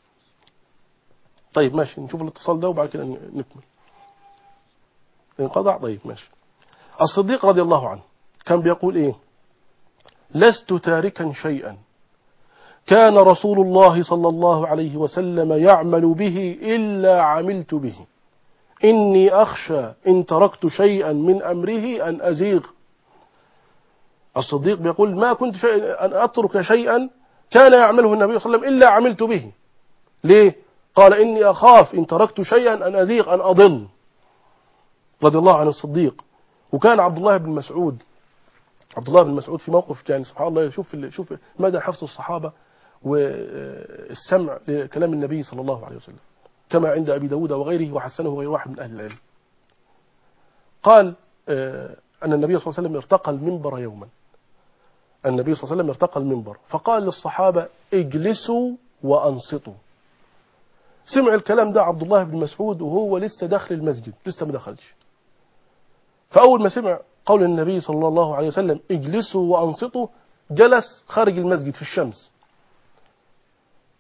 طيب ماشي، نشوف الاتصال ده وبعد كده نكمل. انقطع. طيب ماشي. الصديق رضي الله عنه كان بيقول إيه؟ لست تاركا شيئا كان رسول الله صلى الله عليه وسلم يعمل به إلا عملت به، إني أخشى إن تركت شيئا من أمره أن أزيغ. الصديق بيقول ما كنت أن أترك شيئا كان يعمله النبي صلى الله عليه وسلم إلا عملت به. ليه؟ قال إني أخاف إن تركت شيئا أن أزيغ، أن أضل. رضي الله عن الصديق. وكان عبد الله بن مسعود في موقف يعني سبحان الله، شوف مدى حفظ الصحابة والسمع لكلام النبي صلى الله عليه وسلم، كما عند أبي داود وغيره، وحسنه غير واحد من أهل العلم. قال أن النبي صلى الله عليه وسلم ارتقى المنبر يوما، النبي صلى الله عليه وسلم ارتقى المنبر فقال للصحابة اجلسوا وأنصتوا. سمع الكلام ده عبد الله بن مسعود وهو لسه داخل المسجد، لسه ما دخلش. فأول ما سمع قول النبي صلى الله عليه وسلم اجلسوا وأنصتوا جلس خارج المسجد في الشمس.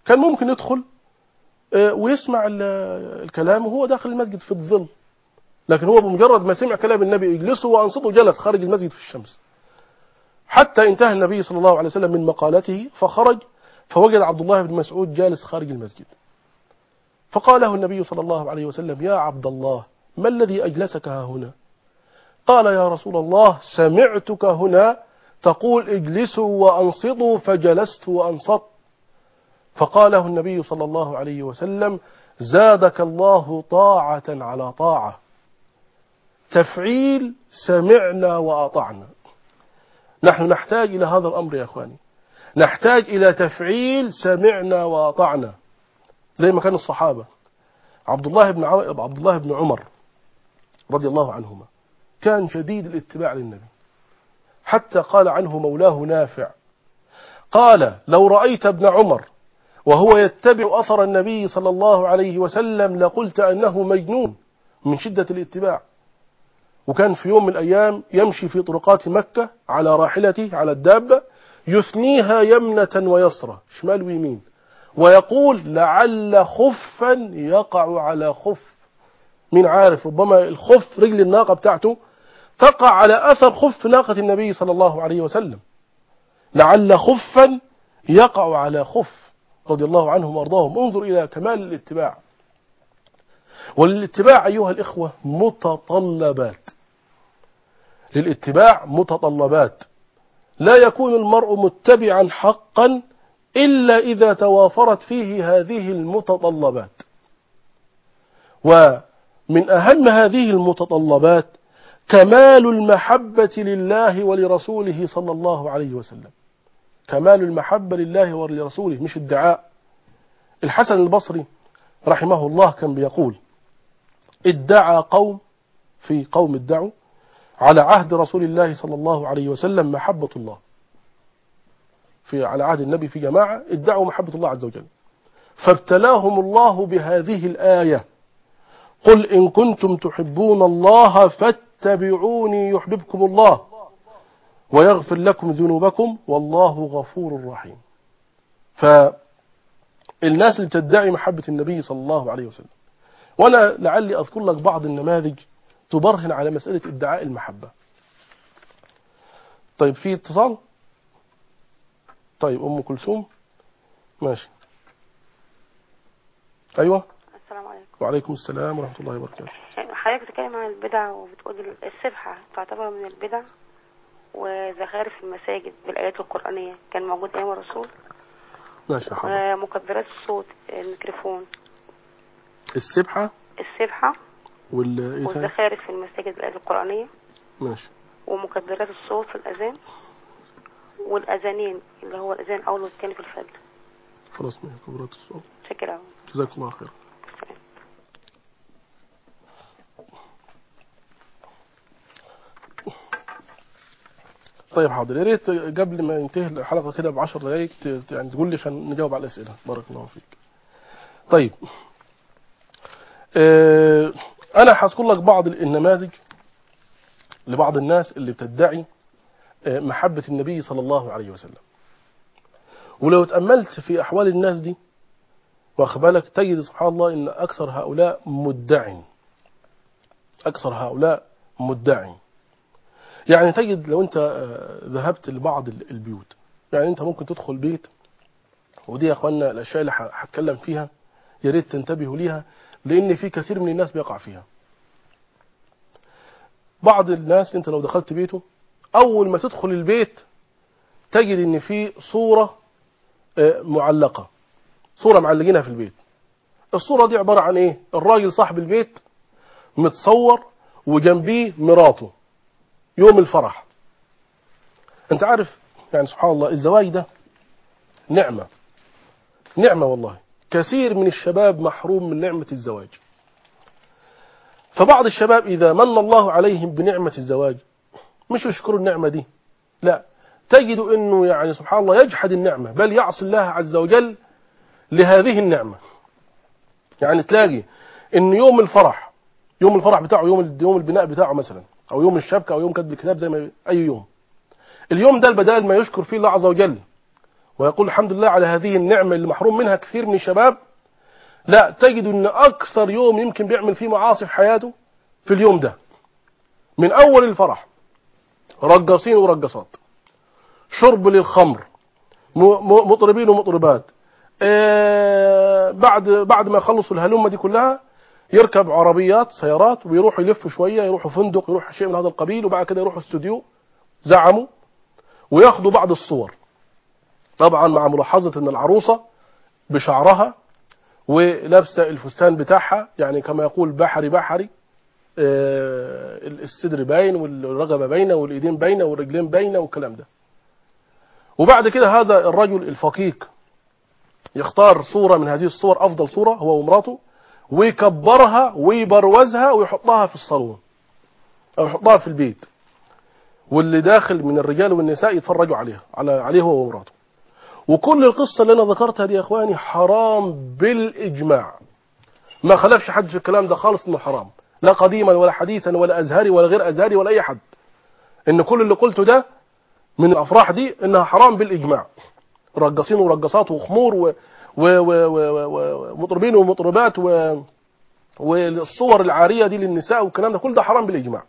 كان ممكن يدخل ويسمع الكلام وهو داخل المسجد في الظل، لكن هو بمجرد ما سمع كلام النبي اجلسوا وأنصتوا جلس خارج المسجد في الشمس، حتى انتهى النبي صلى الله عليه وسلم من مقالته فخرج فوجد عبد الله بن مسعود جالس خارج المسجد، فقال له النبي صلى الله عليه وسلم: يا عبد الله، ما الذي أجلسك ها هنا؟ قال: يا رسول الله، سمعتك هنا تقول اجلسوا وأنصتوا فجلست وأنصت. فقال له النبي صلى الله عليه وسلم: زادك الله طاعة على طاعة. تفعيل سمعنا وأطعنا. نحن نحتاج إلى هذا الأمر يا أخواني، نحتاج إلى تفعيل سمعنا وأطعنا زي ما كانوا الصحابة. عبد الله بن عمر رضي الله عنهما كان شديد الاتباع للنبي، حتى قال عنه مولاه نافع قال: لو رأيت ابن عمر وهو يتبع أثر النبي صلى الله عليه وسلم لقلت أنه مجنون من شدة الاتباع. وكان في يوم من الأيام يمشي في طرقات مكة على راحلته على الدابة يثنيها يمنة ويسرى، شمال ويمين، ويقول: لعل خفا يقع على خف. مين عارف، ربما الخف رجل الناقة بتاعته تقع على أثر خف ناقة النبي صلى الله عليه وسلم. لعل خفا يقع على خف، رضي الله عنهم وارضاهم. انظر إلى كمال الاتباع. وللاتباع أيها الإخوة متطلبات، للاتباع متطلبات. لا يكون المرء متبعا حقا إلا إذا توافرت فيه هذه المتطلبات. ومن أهم هذه المتطلبات كمال المحبة لله ولرسوله صلى الله عليه وسلم. كمال المحبة لله ولرسوله، مش ادعاء. الحسن البصري رحمه الله كان بيقول: ادعى قوم في قوم ادعوا على عهد رسول الله صلى الله عليه وسلم محبة الله، على عهد النبي في جماعة ادعوا محبة الله عز وجل، فابتلاهم الله بهذه الآية: قل إن كنتم تحبون الله فاتبعوني يحببكم الله ويغفر لكم ذنوبكم والله غفور رحيم. فالناس اللي بتدعي محبة النبي صلى الله عليه وسلم، وأنا لعلي أذكر لك بعض النماذج تبرهن على مسألة ادعاء المحبة. طيب، في اتصال؟ طيب، أم كلثوم، ماشي. أيوة، السلام عليكم. وعليكم السلام ورحمة الله وبركاته. حضرتك بتتكلم عن البدع وبتقول السبحة تعتبر من البدع، وزخارف المساجد بالآيات القرآنية كان موجود أيام الرسول. ماشي يا حضرتك. مكبرات الصوت، الميكروفون، السبحة والزخارف في المساجد بالآيات القرآنية، ماشي، ومكبرات الصوت في الأذان، والأذانين اللي هو الأذان الأول والثاني في الفجر. خلاص، مكبرات الصوت. شكرا، جزاكم الله خير. طيب حاضر، يا ريت قبل ما ينتهي الحلقة كده ب10 دقايق يعني تقول لي عشان نجاوب على الأسئلة. بارك الله فيك. طيب، أنا هذكر لك بعض النماذج لبعض الناس اللي بتدعي محبة النبي صلى الله عليه وسلم. ولو تأملت في أحوال الناس دي واخبالك تجد سبحان الله إن أكثر هؤلاء مدعين. يعني تجد لو أنت ذهبت لبعض البيوت، يعني أنت ممكن تدخل بيت، ودي يا أخوانا الأشياء اللي هتكلم فيها يا ريت تنتبهوا ليها، لأن في كثير من الناس بيقع فيها. بعض الناس أنت لو دخلت بيته أول ما تدخل البيت تجد إن في صورة معلقة، صورة معلقينها في البيت. الصورة دي عبارة عن إيه؟ الراجل صاحب البيت متصور وجنبيه مراته يوم الفرح. أنت عارف يعني سبحان الله الزواج ده نعمة والله. كثير من الشباب محروم من نعمة الزواج. فبعض الشباب إذا من الله عليهم بنعمة الزواج مش يشكروا النعمة دي، لا، تجد أنه يعني سبحان الله يجحد النعمة، بل يعصي الله عز وجل لهذه النعمة. يعني تلاقي أن يوم الفرح بتاعه، يوم البناء بتاعه مثلا، أو يوم الشبكة، أو يوم كتب الكتاب، زي ما أي يوم، اليوم ده البدال ما يشكر فيه الله عز وجل ويقول الحمد لله على هذه النعمة اللي محروم منها كثير من الشباب، لا، تجد أن أكثر يوم يمكن بيعمل فيه معاصي في حياته في اليوم ده، من أول الفرح، رقصين ورقصات، شرب للخمر، مطربين ومطربات، بعد ما يخلصوا الهلمة دي كلها يركب عربيات سيارات ويروحوا يلفوا شوية، يروحوا فندق، يروحوا شيء من هذا القبيل، وبعد كده يروحوا استوديو زعموا وياخدوا بعض الصور، طبعا مع ملاحظة ان العروسة بشعرها ولابسة الفستان بتاعها، يعني كما يقول بحري، الصدر باين والرقبة باينة والايدين باينة والرجلين باينة والكلام ده. وبعد كده هذا الرجل الفقيق يختار صورة من هذه الصور، أفضل صورة هو ومراته، ويكبرها ويبروزها ويحطها في الصالون أو يحطها في البيت، واللي داخل من الرجال والنساء يتفرجوا عليه هو ومراته. وكل القصة اللي أنا ذكرتها دي يا إخواني حرام بالإجماع، ما خلفش حد في الكلام ده خالص إنه حرام، لا قديما ولا حديثا ولا أزهري ولا غير أزهري ولا أي حد، إن كل اللي قلته ده من الأفراح دي إنها حرام بالإجماع، رقصين ورقصات وخمور ومطربين ومطربات والصور العارية دي للنساء والكلام ده كل ده حرام بالإجماع.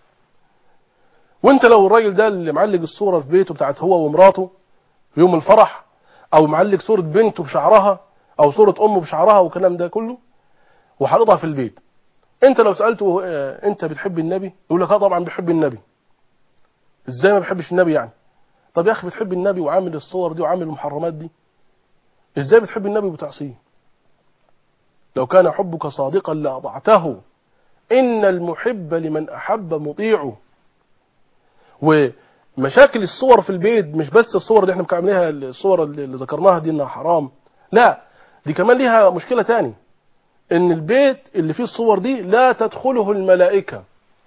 وانت لو الراجل ده اللي معلق الصورة في بيته بتاعت هو ومراته في يوم الفرح، او معلق صورة بنته بشعرها او صورة امه بشعرها والكلام ده كله وحاططها في البيت، انت لو سألته انت بتحب النبي يقول لك اه طبعا بحب النبي. ازاي ما بحبش النبي يعني؟ طب يا اخي بتحب النبي وعامل الصور دي وعامل المحرمات دي، ازاي بتحب النبي وبتعصيه؟ لو كان حبك صادقا لأطعته، إن المحب لمن أحب مطيعه. ومشاكل الصور في البيت مش بس الصور اللي احنا بنعملها، الصور اللي ذكرناها دي انها حرام، لا، دي كمان ليها مشكلة تاني، ان البيت اللي فيه الصور دي لا تدخله الملائكة.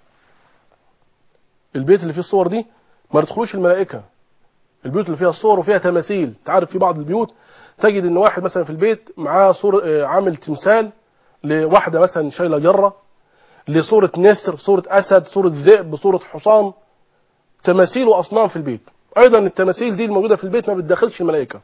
البيت اللي فيه الصور دي ما تدخلوش الملائكة. البيوت اللي فيها الصور وفيها تماثيل، تعرف في بعض البيوت تجد ان واحد مثلا في البيت معاه صورة عامل تمثال لواحدة مثلا شايلة جرة، لصورة نسر، صورة أسد، صورة ذئب، صورة حصان، تماثيل وأصنام في البيت. أيضا التماثيل دي الموجودة في البيت ما بتدخلش الملائكة.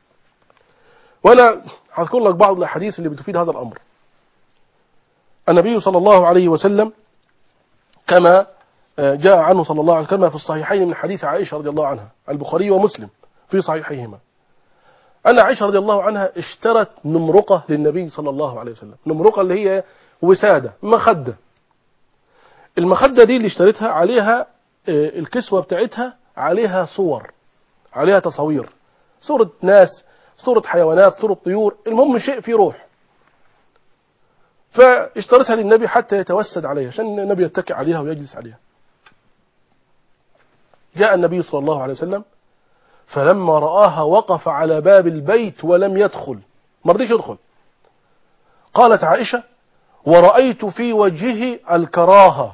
وأنا هذكر لك بعض الأحاديث اللي بتفيد هذا الأمر. النبي صلى الله عليه وسلم كما جاء عنه صلى الله عليه وسلم في الصحيحين من حديث عائشة رضي الله عنها، البخاري ومسلم في صحيحيهما، أن عائشة رضي الله عنها اشترت نمرقة للنبي صلى الله عليه وسلم. نمرقة اللي هي وسادة، مخدة. المخدة دي اللي اشتريتها عليها الكسوة بتاعتها عليها صور، عليها تصوير، صورة ناس، صورة حيوانات، صورة طيور، المهم شيء فيه روح. فاشتريتها للنبي حتى يتوسد عليها، عشان النبي يتكئ عليها ويجلس عليها. جاء النبي صلى الله عليه وسلم فلما رآها وقف على باب البيت ولم يدخل، ما رضيش يدخل. قالت عائشة: ورأيت في وجهه الكراهة.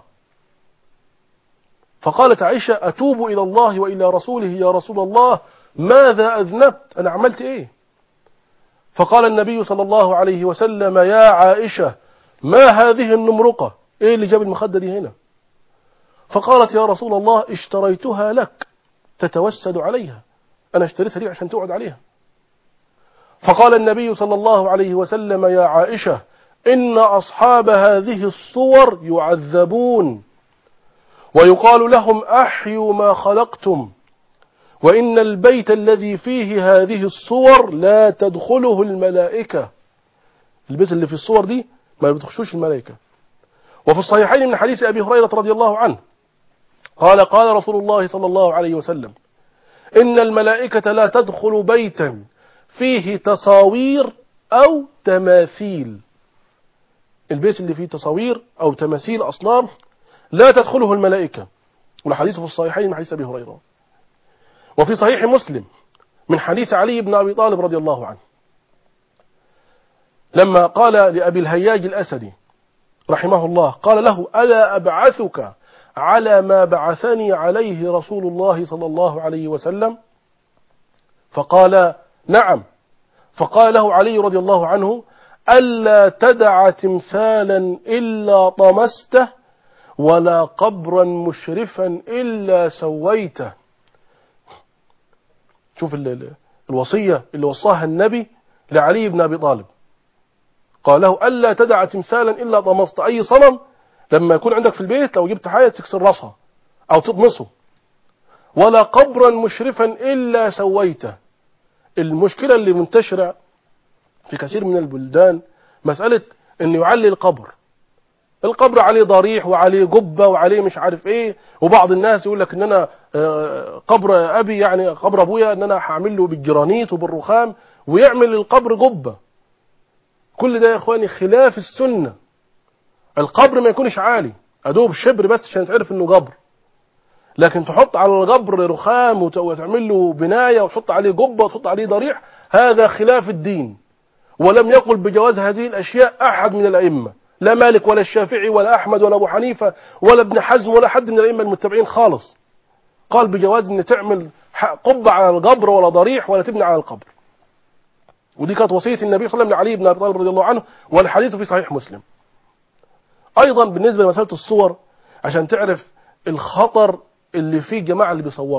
فقالت عائشة: أتوب إلى الله وإلى رسوله يا رسول الله، ماذا أذنبت؟ أنا عملت إيه؟ فقال النبي صلى الله عليه وسلم: يا عائشة، ما هذه النمرقة؟ إيه اللي جاب المخدة دي هنا؟ فقالت: يا رسول الله، اشتريتها لك تتوسد عليها، أنا اشتريتها لي عشان تقعد عليها. فقال النبي صلى الله عليه وسلم: يا عائشة، إن أصحاب هذه الصور يعذبون ويقال لهم: أحيوا ما خلقتم، وإن البيت الذي فيه هذه الصور لا تدخله الملائكة. البيت اللي في الصور دي ما بتخشوش الملائكة. وفي الصحيحين من حديث أبي هريرة رضي الله عنه قال: قال رسول الله صلى الله عليه وسلم: إن الملائكة لا تدخل بيتا فيه تصاوير أو تماثيل. البيت اللي فيه تصاوير أو تماثيل أصنام لا تدخله الملائكة. والحديث في الصحيحين من حديث أبي هريرة. وفي صحيح مسلم من حديث علي بن أبي طالب رضي الله عنه لما قال لأبي الهياج الأسدي رحمه الله، قال له: ألا أبعثك على ما بعثني عليه رسول الله صلى الله عليه وسلم؟ فقال: نعم. فقال له علي رضي الله عنه: ألا تدع تمثالا إلا طمسته، ولا قبرا مشرفا إلا سويته. شوف الوصية اللي وصاها النبي لعلي بن أبي طالب، قال له ألا تدع تمثالا إلا طمست، أي صنم لما يكون عندك في البيت لو جبت حاجة تكسر راسها أو تطمسه، ولا قبرا مشرفا إلا سويته. المشكلة اللي منتشرة في كثير من البلدان مسألة أن يعلي القبر عليه ضريح وعليه قبة وعليه مش عارف ايه، وبعض الناس يقول لك ان انا قبر ابي يعني قبر ابويا ان انا هعمل له بالجرانيت وبالرخام، ويعمل القبر قبة. كل ده يا اخواني خلاف السنة. القبر ما يكونش عالي ادوب شبر بس عشان تعرف انه قبر، لكن تحط على القبر رخام وتعمل له بناية وتحط عليه قبة وتحط عليه ضريح، هذا خلاف الدين. ولم يقل بجواز هذه الاشياء احد من الائمة، لا مالك ولا الشافعي ولا أحمد ولا أبو حنيفة ولا ابن حزم ولا حد من الأئمة المتبعين خالص قال بجواز أن تعمل قبة على القبر ولا ضريح ولا تبني على القبر. ودي كانت وصية النبي صلى الله عليه وسلم لعلي بن أبي طالب رضي الله عنه، والحديث في صحيح مسلم. أيضا بالنسبة لمسألة الصور عشان تعرف الخطر اللي فيه الجماعة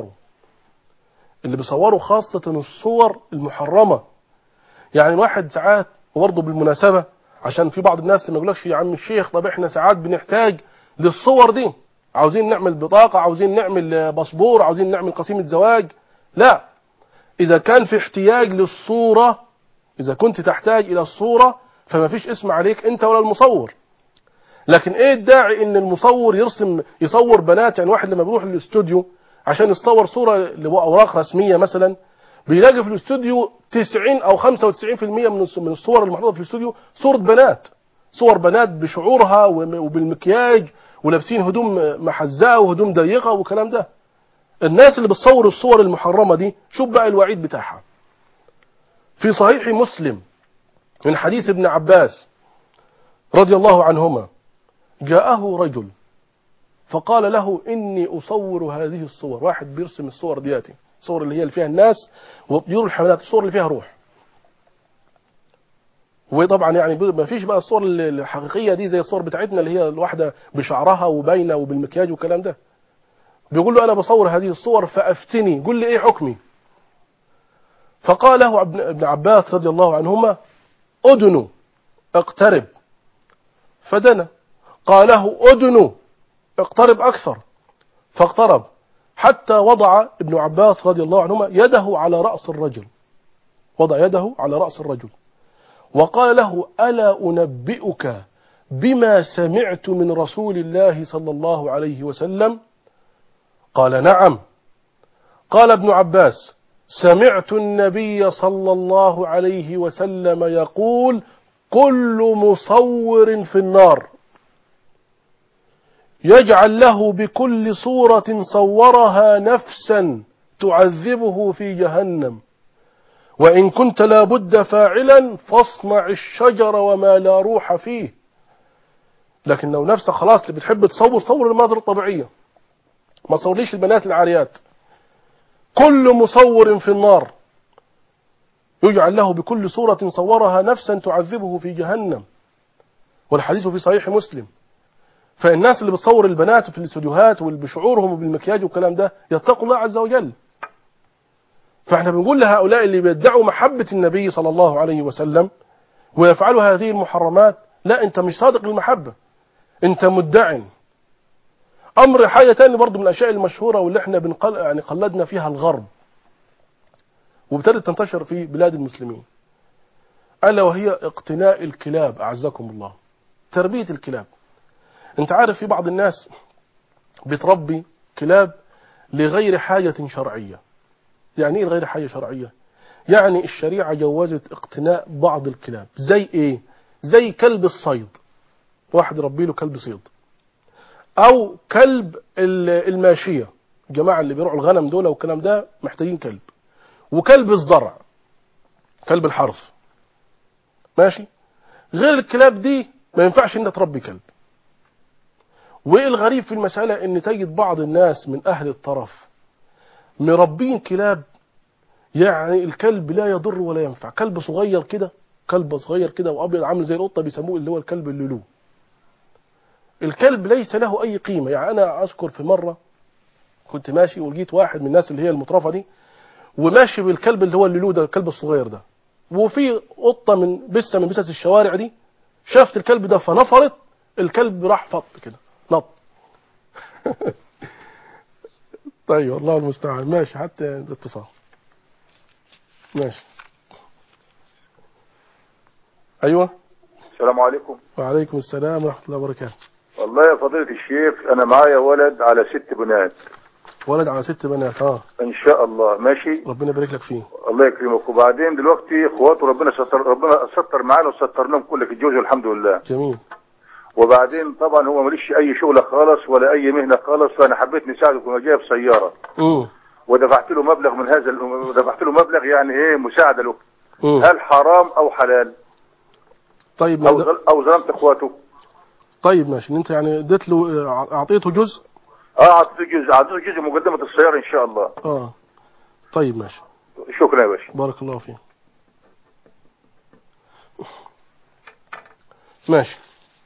اللي بيصوروا خاصة الصور المحرمة. يعني الواحد ساعات، وبرضه بالمناسبة عشان في بعض الناس لما يقولكش يا عم الشيخ طب احنا ساعات بنحتاج للصور دي، عاوزين نعمل بطاقة، عاوزين نعمل باسبور، عاوزين نعمل قسيمة زواج. لا، إذا كان في احتياج للصورة، إذا كنت تحتاج إلى الصورة فما فيش اسم عليك أنت ولا المصور. لكن إيه الداعي إن المصور يصور بنات؟ يعني واحد لما بيروح للاستوديو عشان يصور صورة لأوراق رسمية مثلا، بيلاقي في الاستوديو 90 أو 95% من الصور المحطوطة في الاستوديو صور بنات بشعورها وبالمكياج ولابسين هدوم محزاة وهدوم ضيقة وكلام ده. الناس اللي بتصور الصور المحرمة دي شوف بقى الوعيد بتاعها. في صحيح مسلم من حديث ابن عباس رضي الله عنهما، جاءه رجل فقال له إني أصور هذه الصور. واحد بيرسم الصور دياتي، الصور اللي هي اللي فيها الناس وطيور الحيوانات، الصور اللي فيها روح. وطبعا يعني ما فيش بقى الصور الحقيقية دي زي الصور بتاعتنا اللي هي الواحدة بشعرها وباينة وبالمكياج والكلام ده. بيقول له أنا بصور هذه الصور فأفتني، قل لي إيه حكمي؟ فقال له ابن عباس رضي الله عنهما أدنو، اقترب. فدنا. قال له أدنو، اقترب أكثر. فاقترب حتى وضع ابن عباس رضي الله عنهما يده على رأس الرجل، وضع يده على رأس الرجل وقال له ألا أنبئك بما سمعت من رسول الله صلى الله عليه وسلم؟ قال نعم. قال ابن عباس سمعت النبي صلى الله عليه وسلم يقول كل مصور في النار يجعل له بكل صورة صورها نفسا تعذبه في جهنم، وإن كنت لابد فاعلا فاصنع الشجر وما لا روح فيه. لكن لو نفسك خلاص اللي بتحب تصور المناظر الطبيعية، ما تصورليش البنات العاريات. كل مصور في النار يجعل له بكل صورة صورها نفسا تعذبه في جهنم، والحديث في صحيح مسلم. فالناس اللي بتصور البنات في الاستوديوهات واللي بشعورهم وبالمكياج والكلام ده يتقوا الله عز وجل. فاحنا بنقول لهؤلاء اللي بيدعوا محبة النبي صلى الله عليه وسلم ويفعلوا هذه المحرمات، لا، انت مش صادق للمحبة، انت مدعي. امر حاجة تاني برضو من الاشياء المشهورة واللي احنا قلدنا فيها الغرب وابتدت تنتشر في بلاد المسلمين، الا وهي اقتناء الكلاب. اعزكم الله، تربية الكلاب. انت عارف في بعض الناس بتربي كلاب لغير حاجة شرعية. يعني ايه غير حاجة شرعية؟ يعني الشريعة جوزت اقتناء بعض الكلاب. زي ايه؟ زي كلب الصيد، واحد يربي له كلب صيد، او كلب الماشية، الجماعة اللي بيروحوا الغنم دول والكلام ده محتاجين كلب، وكلب الزرع، كلب الحرث، ماشي. غير الكلاب دي ما ينفعش انت تربي كلب. والغريب في المسألة ان تجد بعض الناس من اهل الطرف مربين كلاب، يعني الكلب لا يضر ولا ينفع، كلب صغير كده وابيض عامل زي القطة، بيسموه اللي هو الكلب اللولو. الكلب ليس له اي قيمة. يعني انا اذكر في مرة كنت ماشي ولقيت واحد من الناس اللي هي المطرفة دي، وماشي بالكلب اللي هو اللولو ده، الكلب الصغير ده، وفي قطة من بسس الشوارع دي شافت الكلب ده فنفرت، الكلب راح فط كده نط. طيب والله المستعان. ماشي، حتى الاتصال ماشي. ايوه. السلام عليكم. وعليكم السلام ورحمة الله وبركاته. والله يا فضيلة الشيخ أنا معايا ولد على 6 بنات. ولد على 6 بنات. إن شاء الله. ماشي. ربنا يبارك لك فيه. الله يكرمك. وبعدين دلوقتي إخواته ربنا ستر معانا وسترناهم كل في الجوز والحمد لله. جميل. وبعدين طبعا هو ماليش أي شغلة خالص ولا أي مهنة خالص، فأنا حبيت نساعده. كنا جايب سيارة ودفعت له مبلغ من هذا دفعت له مبلغ يعني إيه مساعدة له. هل حرام أو حلال؟ طيب أو ظلمت إخواته؟ طيب ماشي. انت يعني اديت له، اعطيته جزء؟ اعطيته جزء مقدمة السيارة ان شاء الله. طيب ماشي. شكرا يا باشا. بارك الله فيك. ماشي.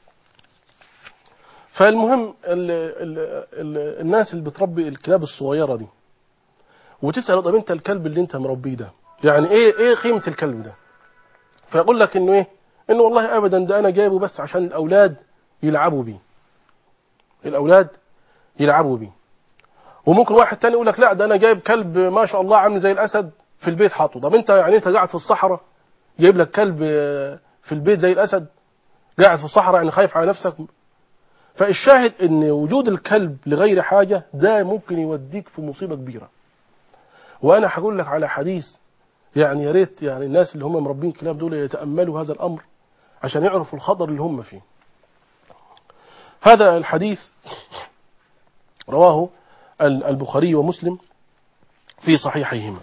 فالمهم الناس اللي بتربي الكلاب الصغيرة دي وتسأل طب انت الكلب اللي انت مربيه ده يعني ايه قيمة الكلب ده؟ فيقول لك انه ايه؟ انه والله ابدا ده انا جايبه بس عشان الاولاد يلعبوا بيه. الاولاد يلعبوا بيه. وممكن واحد تاني يقول لك لا ده انا جايب كلب ما شاء الله عامل زي الاسد في البيت حاطه. طب انت يعني انت قاعد في الصحراء جايب لك كلب في البيت زي الاسد، قاعد في الصحراء يعني خايف على نفسك. فالشاهد ان وجود الكلب لغير حاجة ده ممكن يوديك في مصيبة كبيرة. وانا هقول لك على حديث يعني يا ريت يعني الناس اللي هم مربين كلاب دول يتأملوا هذا الامر عشان يعرفوا الخطر اللي هم فيه. هذا الحديث رواه البخاري ومسلم في صحيحيهما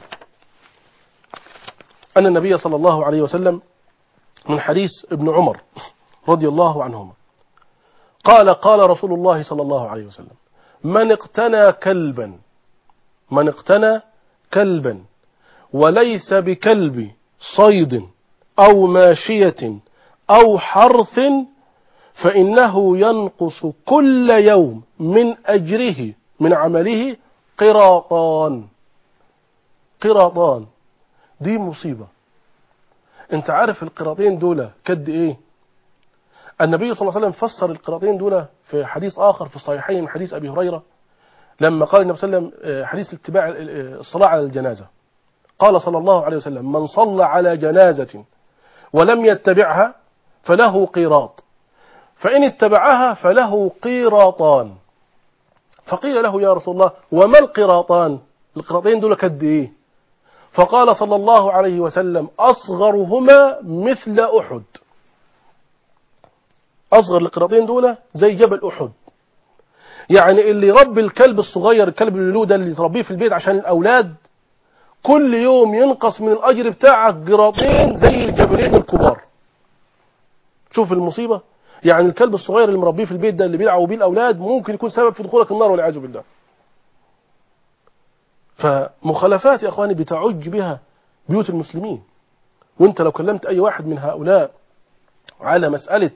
أن النبي صلى الله عليه وسلم من حديث ابن عمر رضي الله عنهما قال رسول الله صلى الله عليه وسلم من اقتنى كلبا وليس بكلب صيد أو ماشية أو حرث فإنه ينقص كل يوم من أجره من عمله قراطان. دي مصيبة. انت عارف القراطين دول كد ايه؟ النبي صلى الله عليه وسلم فسر القراطين دول في حديث آخر في الصحيحين من حديث أبي هريرة لما قال النبي صلى الله عليه وسلم حديث اتباع الصلاة على الجنازة. قال صلى الله عليه وسلم من صلى على جنازة ولم يتبعها فله قيراط، فإن اتبعها فله قيراطان. فقيل له يا رسول الله وما القراطان؟ القراطين دول كد ايه؟ فقال صلى الله عليه وسلم أصغرهما مثل أحد. أصغر القراطين دول زي جبل أحد. يعني اللي يربي الكلب الصغير الكلب اللولو ده اللي تربيه في البيت عشان الأولاد كل يوم ينقص من الأجر بتاعك قراطين زي الجبلين الكبار. شوف المصيبة. يعني الكلب الصغير اللي مربيه في البيت ده اللي بيلعبوا بيه الأولاد ممكن يكون سبب في دخولك النار والعياذ بالله. فمخالفات يا أخواني بتعج بها بيوت المسلمين. وانت لو كلمت أي واحد من هؤلاء على مسألة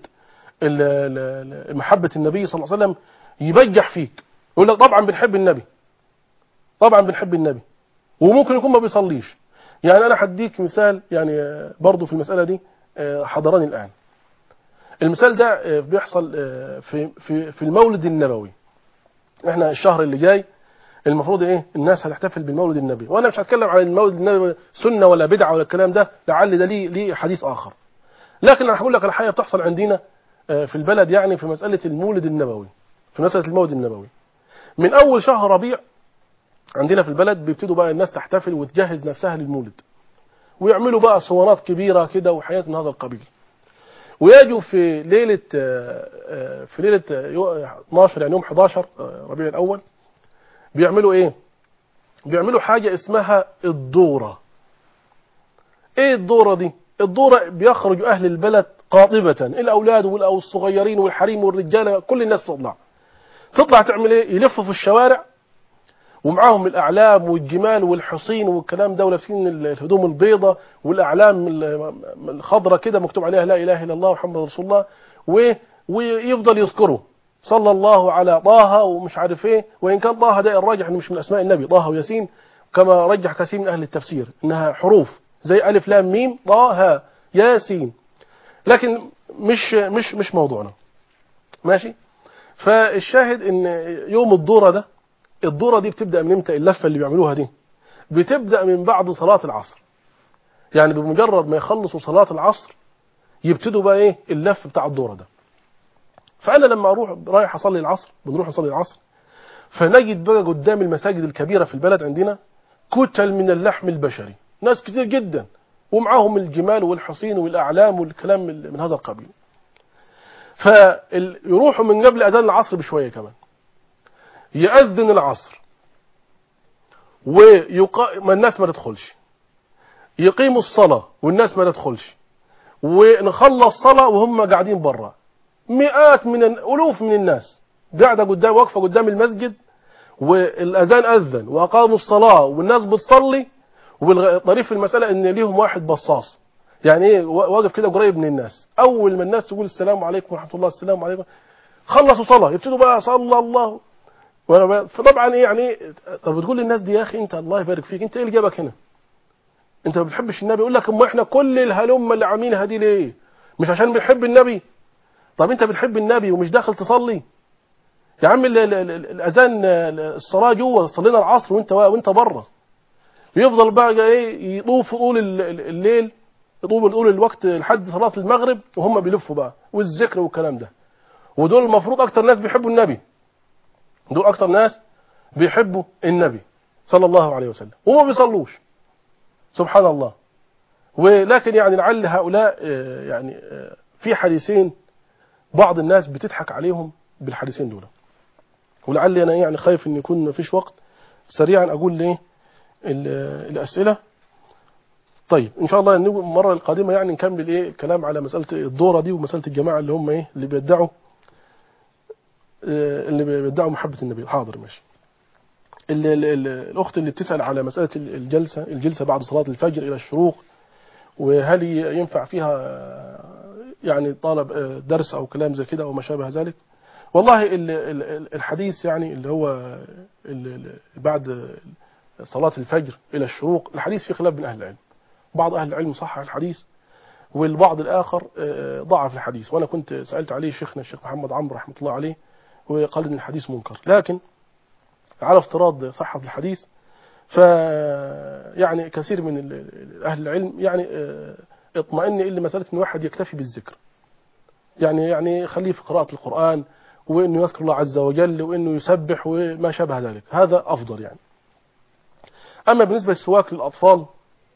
محبة النبي صلى الله عليه وسلم يبجح فيك يقول لك طبعا بنحب النبي وممكن يكون ما بيصليش. يعني أنا هديك مثال يعني برضو في المسألة دي حضراني الآن. المثال ده بيحصل في المولد النبوي. احنا الشهر اللي جاي المفروض ايه الناس هتحتفل بالمولد النبوي، وانا مش هتكلم عن المولد النبوي سنة ولا بدعة ولا الكلام ده، لعل ده ليه حديث آخر. لكن انا هقول لك الحقيقة بتحصل عندنا في البلد يعني في مسألة المولد النبوي. من أول شهر ربيع عندنا في البلد بيبتدوا بقى الناس تحتفل وتجهز نفسها للمولد ويعملوا بقى صوانات كبيرة كده وحياة من هذا القبيل. ويجوا في ليلة 12 يعني يوم 11 ربيع الأول بيعملوا ايه؟ بيعملوا حاجة اسمها الدورة. ايه الدورة دي؟ الدورة بيخرج أهل البلد قاطبة، الأولاد والصغيرين والحريم والرجالة كل الناس تطلع تعمل ايه؟ يلفوا في الشوارع ومعاهم الأعلام والجمال والحصين والكلام ده ولابسين الهدوم البيضة والأعلام الخضرة كده مكتوب عليها لا إله إلا الله محمد رسول الله ويفضل يذكروا صلى الله على طه ومش عارف ايه، وإن كان طه ده الراجح انه مش من أسماء النبي، طه وياسين كما رجح كثير من أهل التفسير إنها حروف زي ألف لام ميم طه ها ياسين، لكن مش موضوعنا. ماشي. فالشاهد إن يوم الدورة دي بتبدأ من امتى؟ اللفة اللي بيعملوها دي بتبدأ من بعد صلاة العصر، يعني بمجرد ما يخلصوا صلاة العصر يبتدوا بقى ايه اللف بتاع الدورة ده. فأنا لما رايح أصلي العصر، بنروح نصلي العصر، فنجد بقى قدام المساجد الكبيرة في البلد عندنا كتل من اللحم البشري، ناس كتير جدا، ومعاهم الجمال والحصين والأعلام والكلام من هذا القبيل. فيروحوا من قبل أذان العصر بشوية كمان، يأذن العصر ما الناس ما تدخلش، يقيموا الصلاة والناس ما تدخلش، ونخلص صلاة وهم قاعدين برا، مئات من ألوف من الناس قاعدة واقفة قدام المسجد، والأذان أذن وأقاموا الصلاة والناس بتصلي. والطريف في المسألة إن ليهم واحد بصاص، يعني إيه، واقف كده قريب من الناس، أول ما الناس تقول السلام عليكم ورحمة الله، السلام عليكم، خلصوا صلاة يبتدوا بقى صلى الله. فطبعا إيه يعني، طب بتقول للناس دي يا أخي أنت الله يبارك فيك، أنت إيه اللي جابك هنا؟ أنت ما بتحبش النبي؟ يقول لك أما إحنا كل الهلمة اللي عاملينها دي ليه؟ مش عشان بنحب النبي؟ طب أنت بتحب النبي ومش داخل تصلي؟ يا عم الأذان الصلاة جوه، صلينا العصر وأنت بره. يفضل بقى ايه يطوف طول الليل، يطوف طول الوقت لحد صلاة المغرب وهم بيلفوا بقى والذكر والكلام ده. ودول المفروض اكتر ناس بيحبوا النبي، دول اكتر ناس بيحبوا النبي صلى الله عليه وسلم، وما بيصلوش سبحان الله. ولكن يعني لعل هؤلاء يعني في حديثين بعض الناس بتضحك عليهم بالحديثين دول، ولعل انا يعني خايف ان يكون مفيش وقت، سريعا اقول ليه الأسئلة. طيب إن شاء الله المرة القادمة يعني نكمل إيه الكلام على مسألة الدورة دي ومسألة الجماعة اللي هم إيه اللي بيدعوا محبة النبي. حاضر ماشي. الأخت اللي بتسأل على مسألة الجلسة بعد صلاة الفجر إلى الشروق، وهل ينفع فيها يعني طالب درس أو كلام زي كده أو ما شابه ذلك. والله الحديث يعني اللي هو بعد صلاة الفجر إلى الشروق، الحديث فيه خلاف بين أهل العلم، بعض أهل العلم صحح الحديث والبعض الآخر ضعف الحديث، وأنا كنت سألت عليه شيخنا الشيخ محمد عمرو رحمة الله عليه وقال إن الحديث منكر، لكن على افتراض صحة الحديث يعني كثير من أهل العلم يعني اطمئن إلا مسألة إن واحد يكتفي بالذكر، يعني خليه في قراءة القرآن وإنه يذكر الله عز وجل وإنه يسبح وما شابه ذلك، هذا أفضل يعني. أما بالنسبة للسواك للأطفال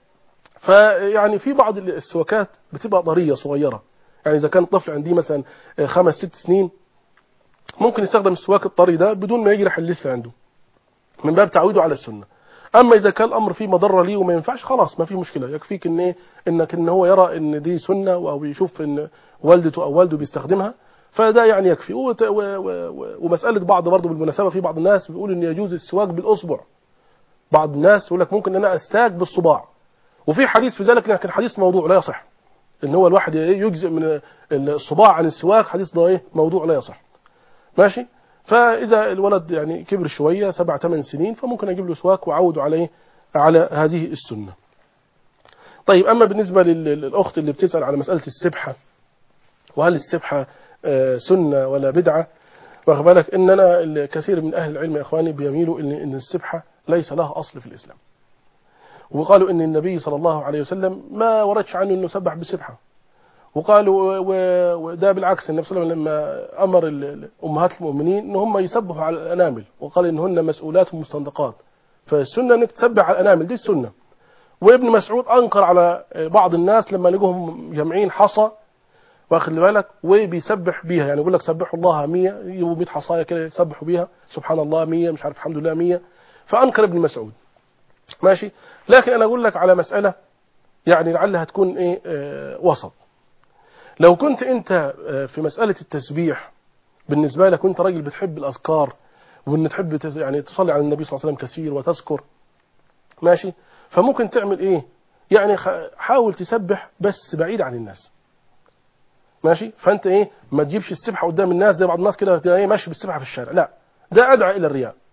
فيعني في بعض السواكات بتبقى طرية صغيرة، يعني إذا كان الطفل عندي مثلا 5-6 سنين ممكن يستخدم السواك الطري ده بدون ما يجرح اللثة عنده من باب تعويده على السنة. أما إذا كان الأمر فيه مضرة ليه وما ينفعش خلاص ما في مشكلة، يكفيك إن هو يرى إن دي سنة أو يشوف إن والدته أو والده بيستخدمها، فده يعني يكفي. ومسألة بعض برضه بالمناسبة في بعض الناس بيقول إن يجوز السواك بالأصبع، بعض الناس يقول لك ممكن أن أنا أستاك بالصباع، وفي حديث في ذلك لكن حديث موضوع لا يصح، إن هو الواحد يجزئ من الصباع عن السواك، حديث ده موضوع لا يصح. ماشي. فإذا الولد يعني كبر شوية 7-8 سنين فممكن أجيب له سواك وعوده على هذه السنة. طيب أما بالنسبة للأخت اللي بتسأل على مسألة السبحة وهل السبحة سنة ولا بدعة، واخد بالك إننا الكثير من أهل العلم يا إخواني بيميلوا إن السبحة ليس لها أصل في الإسلام، وقالوا إن النبي صلى الله عليه وسلم ما وردش عنه إنه سبح بالسبحة، وقالوا وده بالعكس النبي صلى الله عليه وسلم لما أمر أمهات المؤمنين إن هم يسبحوا على الأنامل وقال إنهن مسؤولات مستنطقات، فالسنة إنك تسبح على الأنامل دي السنة. وابن مسعود أنكر على بعض الناس لما لقوهم جمعين حصى واخد بالك وبيسبح بيها، يعني يقول لك سبحوا الله 100 يجيبوا 100 حصايا كده يسبحوا بيها سبحان الله 100 مش عارف الحمد لله 100، فأنكر ابن مسعود. ماشي. لكن أنا أقول لك على مسألة يعني لعلها تكون وسط. لو كنت أنت في مسألة التسبيح بالنسبة لك وأنت راجل بتحب الأذكار وأن تحب يعني تصلي على النبي صلى الله عليه وسلم كثير وتذكر، ماشي، فممكن تعمل يعني حاول تسبح بس بعيد عن الناس. ماشي. فأنت ما تجيبش السبحة قدام الناس زي بعض الناس كده ماشي بالسبحة في الشارع، لا، ده أدعى إلى الرياء.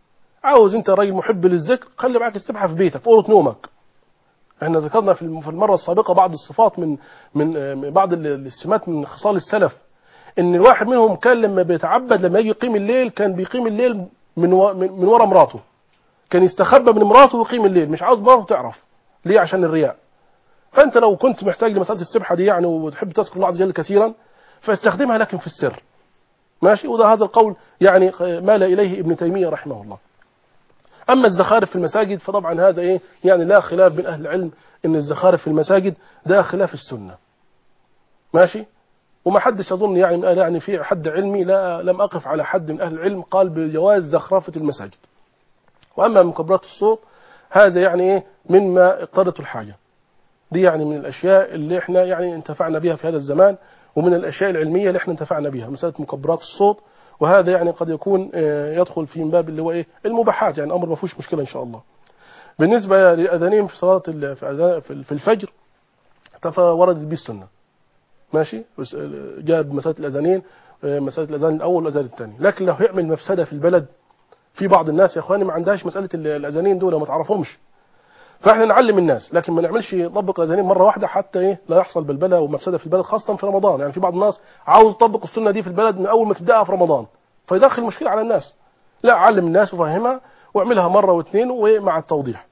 عاوز أنت راجل محب للذكر خلي معاك السبحة في بيتك في أوضة نومك. احنا ذكرنا في المرة السابقة بعض الصفات من بعض السمات من خصال السلف، ان الواحد منهم كان لما بيتعبد لما يجي يقيم الليل كان بيقيم الليل من ورا مراته، كان يستخبى من مراته ويقيم الليل، مش عاوز مراته تعرف ليه؟ عشان الرياء. فانت لو كنت محتاج لمسألة السبحة دي يعني وتحب تذكر الله عز وجل كثيرا فاستخدمها لكن في السر، ماشي. وده هذا القول يعني مال إليه ابن تيمية رحمه الله. أما الزخارف في المساجد فطبعا هذا إيه يعني لا خلاف بين أهل العلم إن الزخارف في المساجد ده خلاف السنة، ماشي. وما حدش أظن يعني في حد علمي لم أقف على حد من أهل العلم قال بجواز زخرفة المساجد. وأما مكبرات الصوت هذا يعني إيه مما اقتضته الحاجة، دي يعني من الأشياء اللي إحنا يعني انتفعنا بها في هذا الزمان، ومن الأشياء العلمية اللي إحنا انتفعنا بها مسألة مكبرات الصوت. وهذا يعني قد يكون يدخل في باب اللي هو إيه المباحات، يعني أمر ما فيهوش مشكلة إن شاء الله. بالنسبة للأذانين في صلاة في الفجر وردت به السنة، ماشي. جاب مسألة الأذانين، مسألة الأذان الأول والأذان الثاني. لكن لو يعمل مفسدة في البلد، في بعض الناس يا إخواني ما عندهاش مسألة الأذانين دول ما تعرفهمش، فإحنا نعلم الناس لكن ما نعملش نطبق الأذانين مرة واحدة حتى إيه لا يحصل بلبلة ومفسدة في البلد، خاصة في رمضان. يعني في بعض الناس عاوز يطبق السنة دي في البلد من أول ما تبدأها في رمضان فيدخل مشكلة على الناس. لا، علم الناس وفهمها واعملها مرة واثنين ومع التوضيح.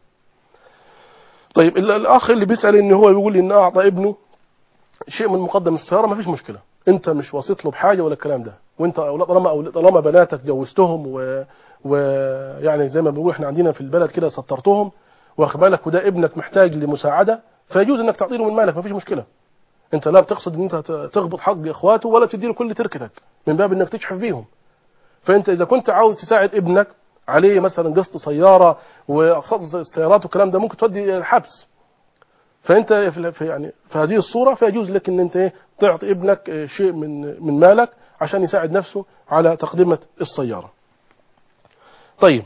طيب الأخ اللي بيسأل إن هو بيقول إن أعطى ابنه شيء من مقدم السيارة، ما فيش مشكلة، أنت مش وسيط له بحاجة ولا الكلام ده. وأنت طالما بناتك جوزتهم ويعني زي ما بنقول إحنا عندنا في البلد كده سطرتهم واخد بالك، وده ابنك محتاج لمساعدة فيجوز إنك تعطيله من مالك، ما فيش مشكلة. أنت لا بتقصد إن أنت تغبط حق إخواته ولا تديله كل تركتك من باب إنك تشحف بيهم. فأنت إذا كنت عاوز تساعد ابنك عليه مثلا قسط سيارة وأقساط السيارات والكلام ده ممكن تودي إلى الحبس، فأنت في هذه الصورة فيجوز لك إن أنت تعطي ابنك شيء من مالك عشان يساعد نفسه على تقدمة السيارة. طيب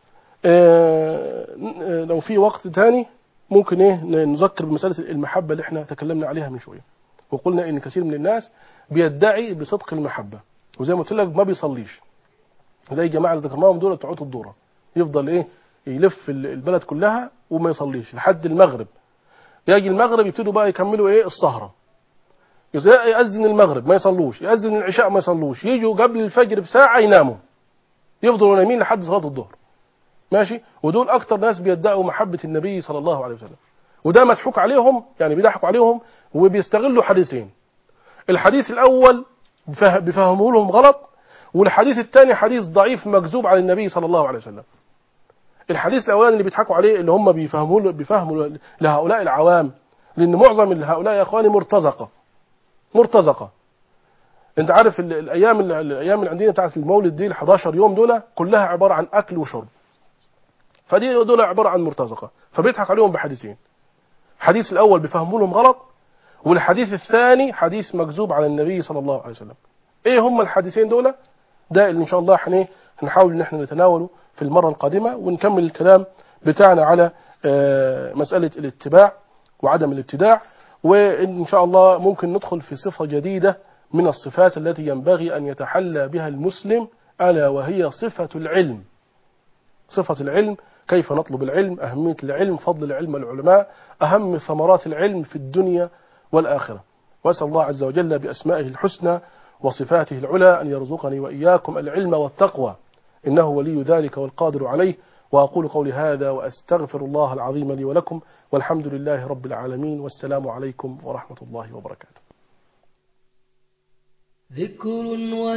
لو في وقت تاني ممكن نذكر بمسألة المحبة اللي احنا تكلمنا عليها من شوية، وقلنا إن كثير من الناس بيدعي بصدق المحبة وزي ما قلت لك ما بيصليش، زي الجماعة اللي ذكرناهم دول بتوع الدورة، يفضل يلف البلد كلها وما يصليش لحد المغرب. يجي المغرب يبتدوا بقى يكملوا السهرة، يأذن المغرب ما يصلوش، يأذن العشاء ما يصلوش، يجوا قبل الفجر بساعة يناموا، يفضلوا نايمين لحد صلاة الظهر، ماشي. ودول أكتر ناس بيدعوا محبة النبي صلى الله عليه وسلم، وده مضحوك عليهم، يعني بيضحكوا عليهم وبيستغلوا حديثين. الحديث الأول بيفهموا لهم غلط، والحديث الثاني حديث ضعيف مكذوب على النبي صلى الله عليه وسلم. الحديث الأولاني اللي بيضحكوا عليه اللي هم بيفهموا لهؤلاء العوام، لأن معظم هؤلاء يا أخواني مرتزقة. أنت عارف الأيام اللي عندنا بتاعت المولد دي 11 يوم دول كلها عبارة عن أكل وشرب، فدي دول عبارة عن مرتزقة، فبيضحك عليهم بحديثين. الحديث الأول بيفهموا لهم غلط، والحديث الثاني حديث مكذوب على النبي صلى الله عليه وسلم. إيه هم الحديثين دول؟ ده اللي إن شاء الله هنحاول إن احنا نتناوله في المرة القادمة، ونكمل الكلام بتاعنا على مسألة الاتباع وعدم الابتداع. وإن شاء الله ممكن ندخل في صفة جديدة من الصفات التي ينبغي أن يتحلى بها المسلم، ألا وهي صفة العلم. صفة العلم، كيف نطلب العلم، أهمية العلم، فضل العلم والعلماء، أهم ثمرات العلم في الدنيا والآخرة. وأسأل الله عز وجل بأسمائه الحسنى وصفاته العلى أن يرزقني وإياكم العلم والتقوى، إنه ولي ذلك والقادر عليه. وأقول قولي هذا وأستغفر الله العظيم لي ولكم، والحمد لله رب العالمين، والسلام عليكم ورحمة الله وبركاته. ذكر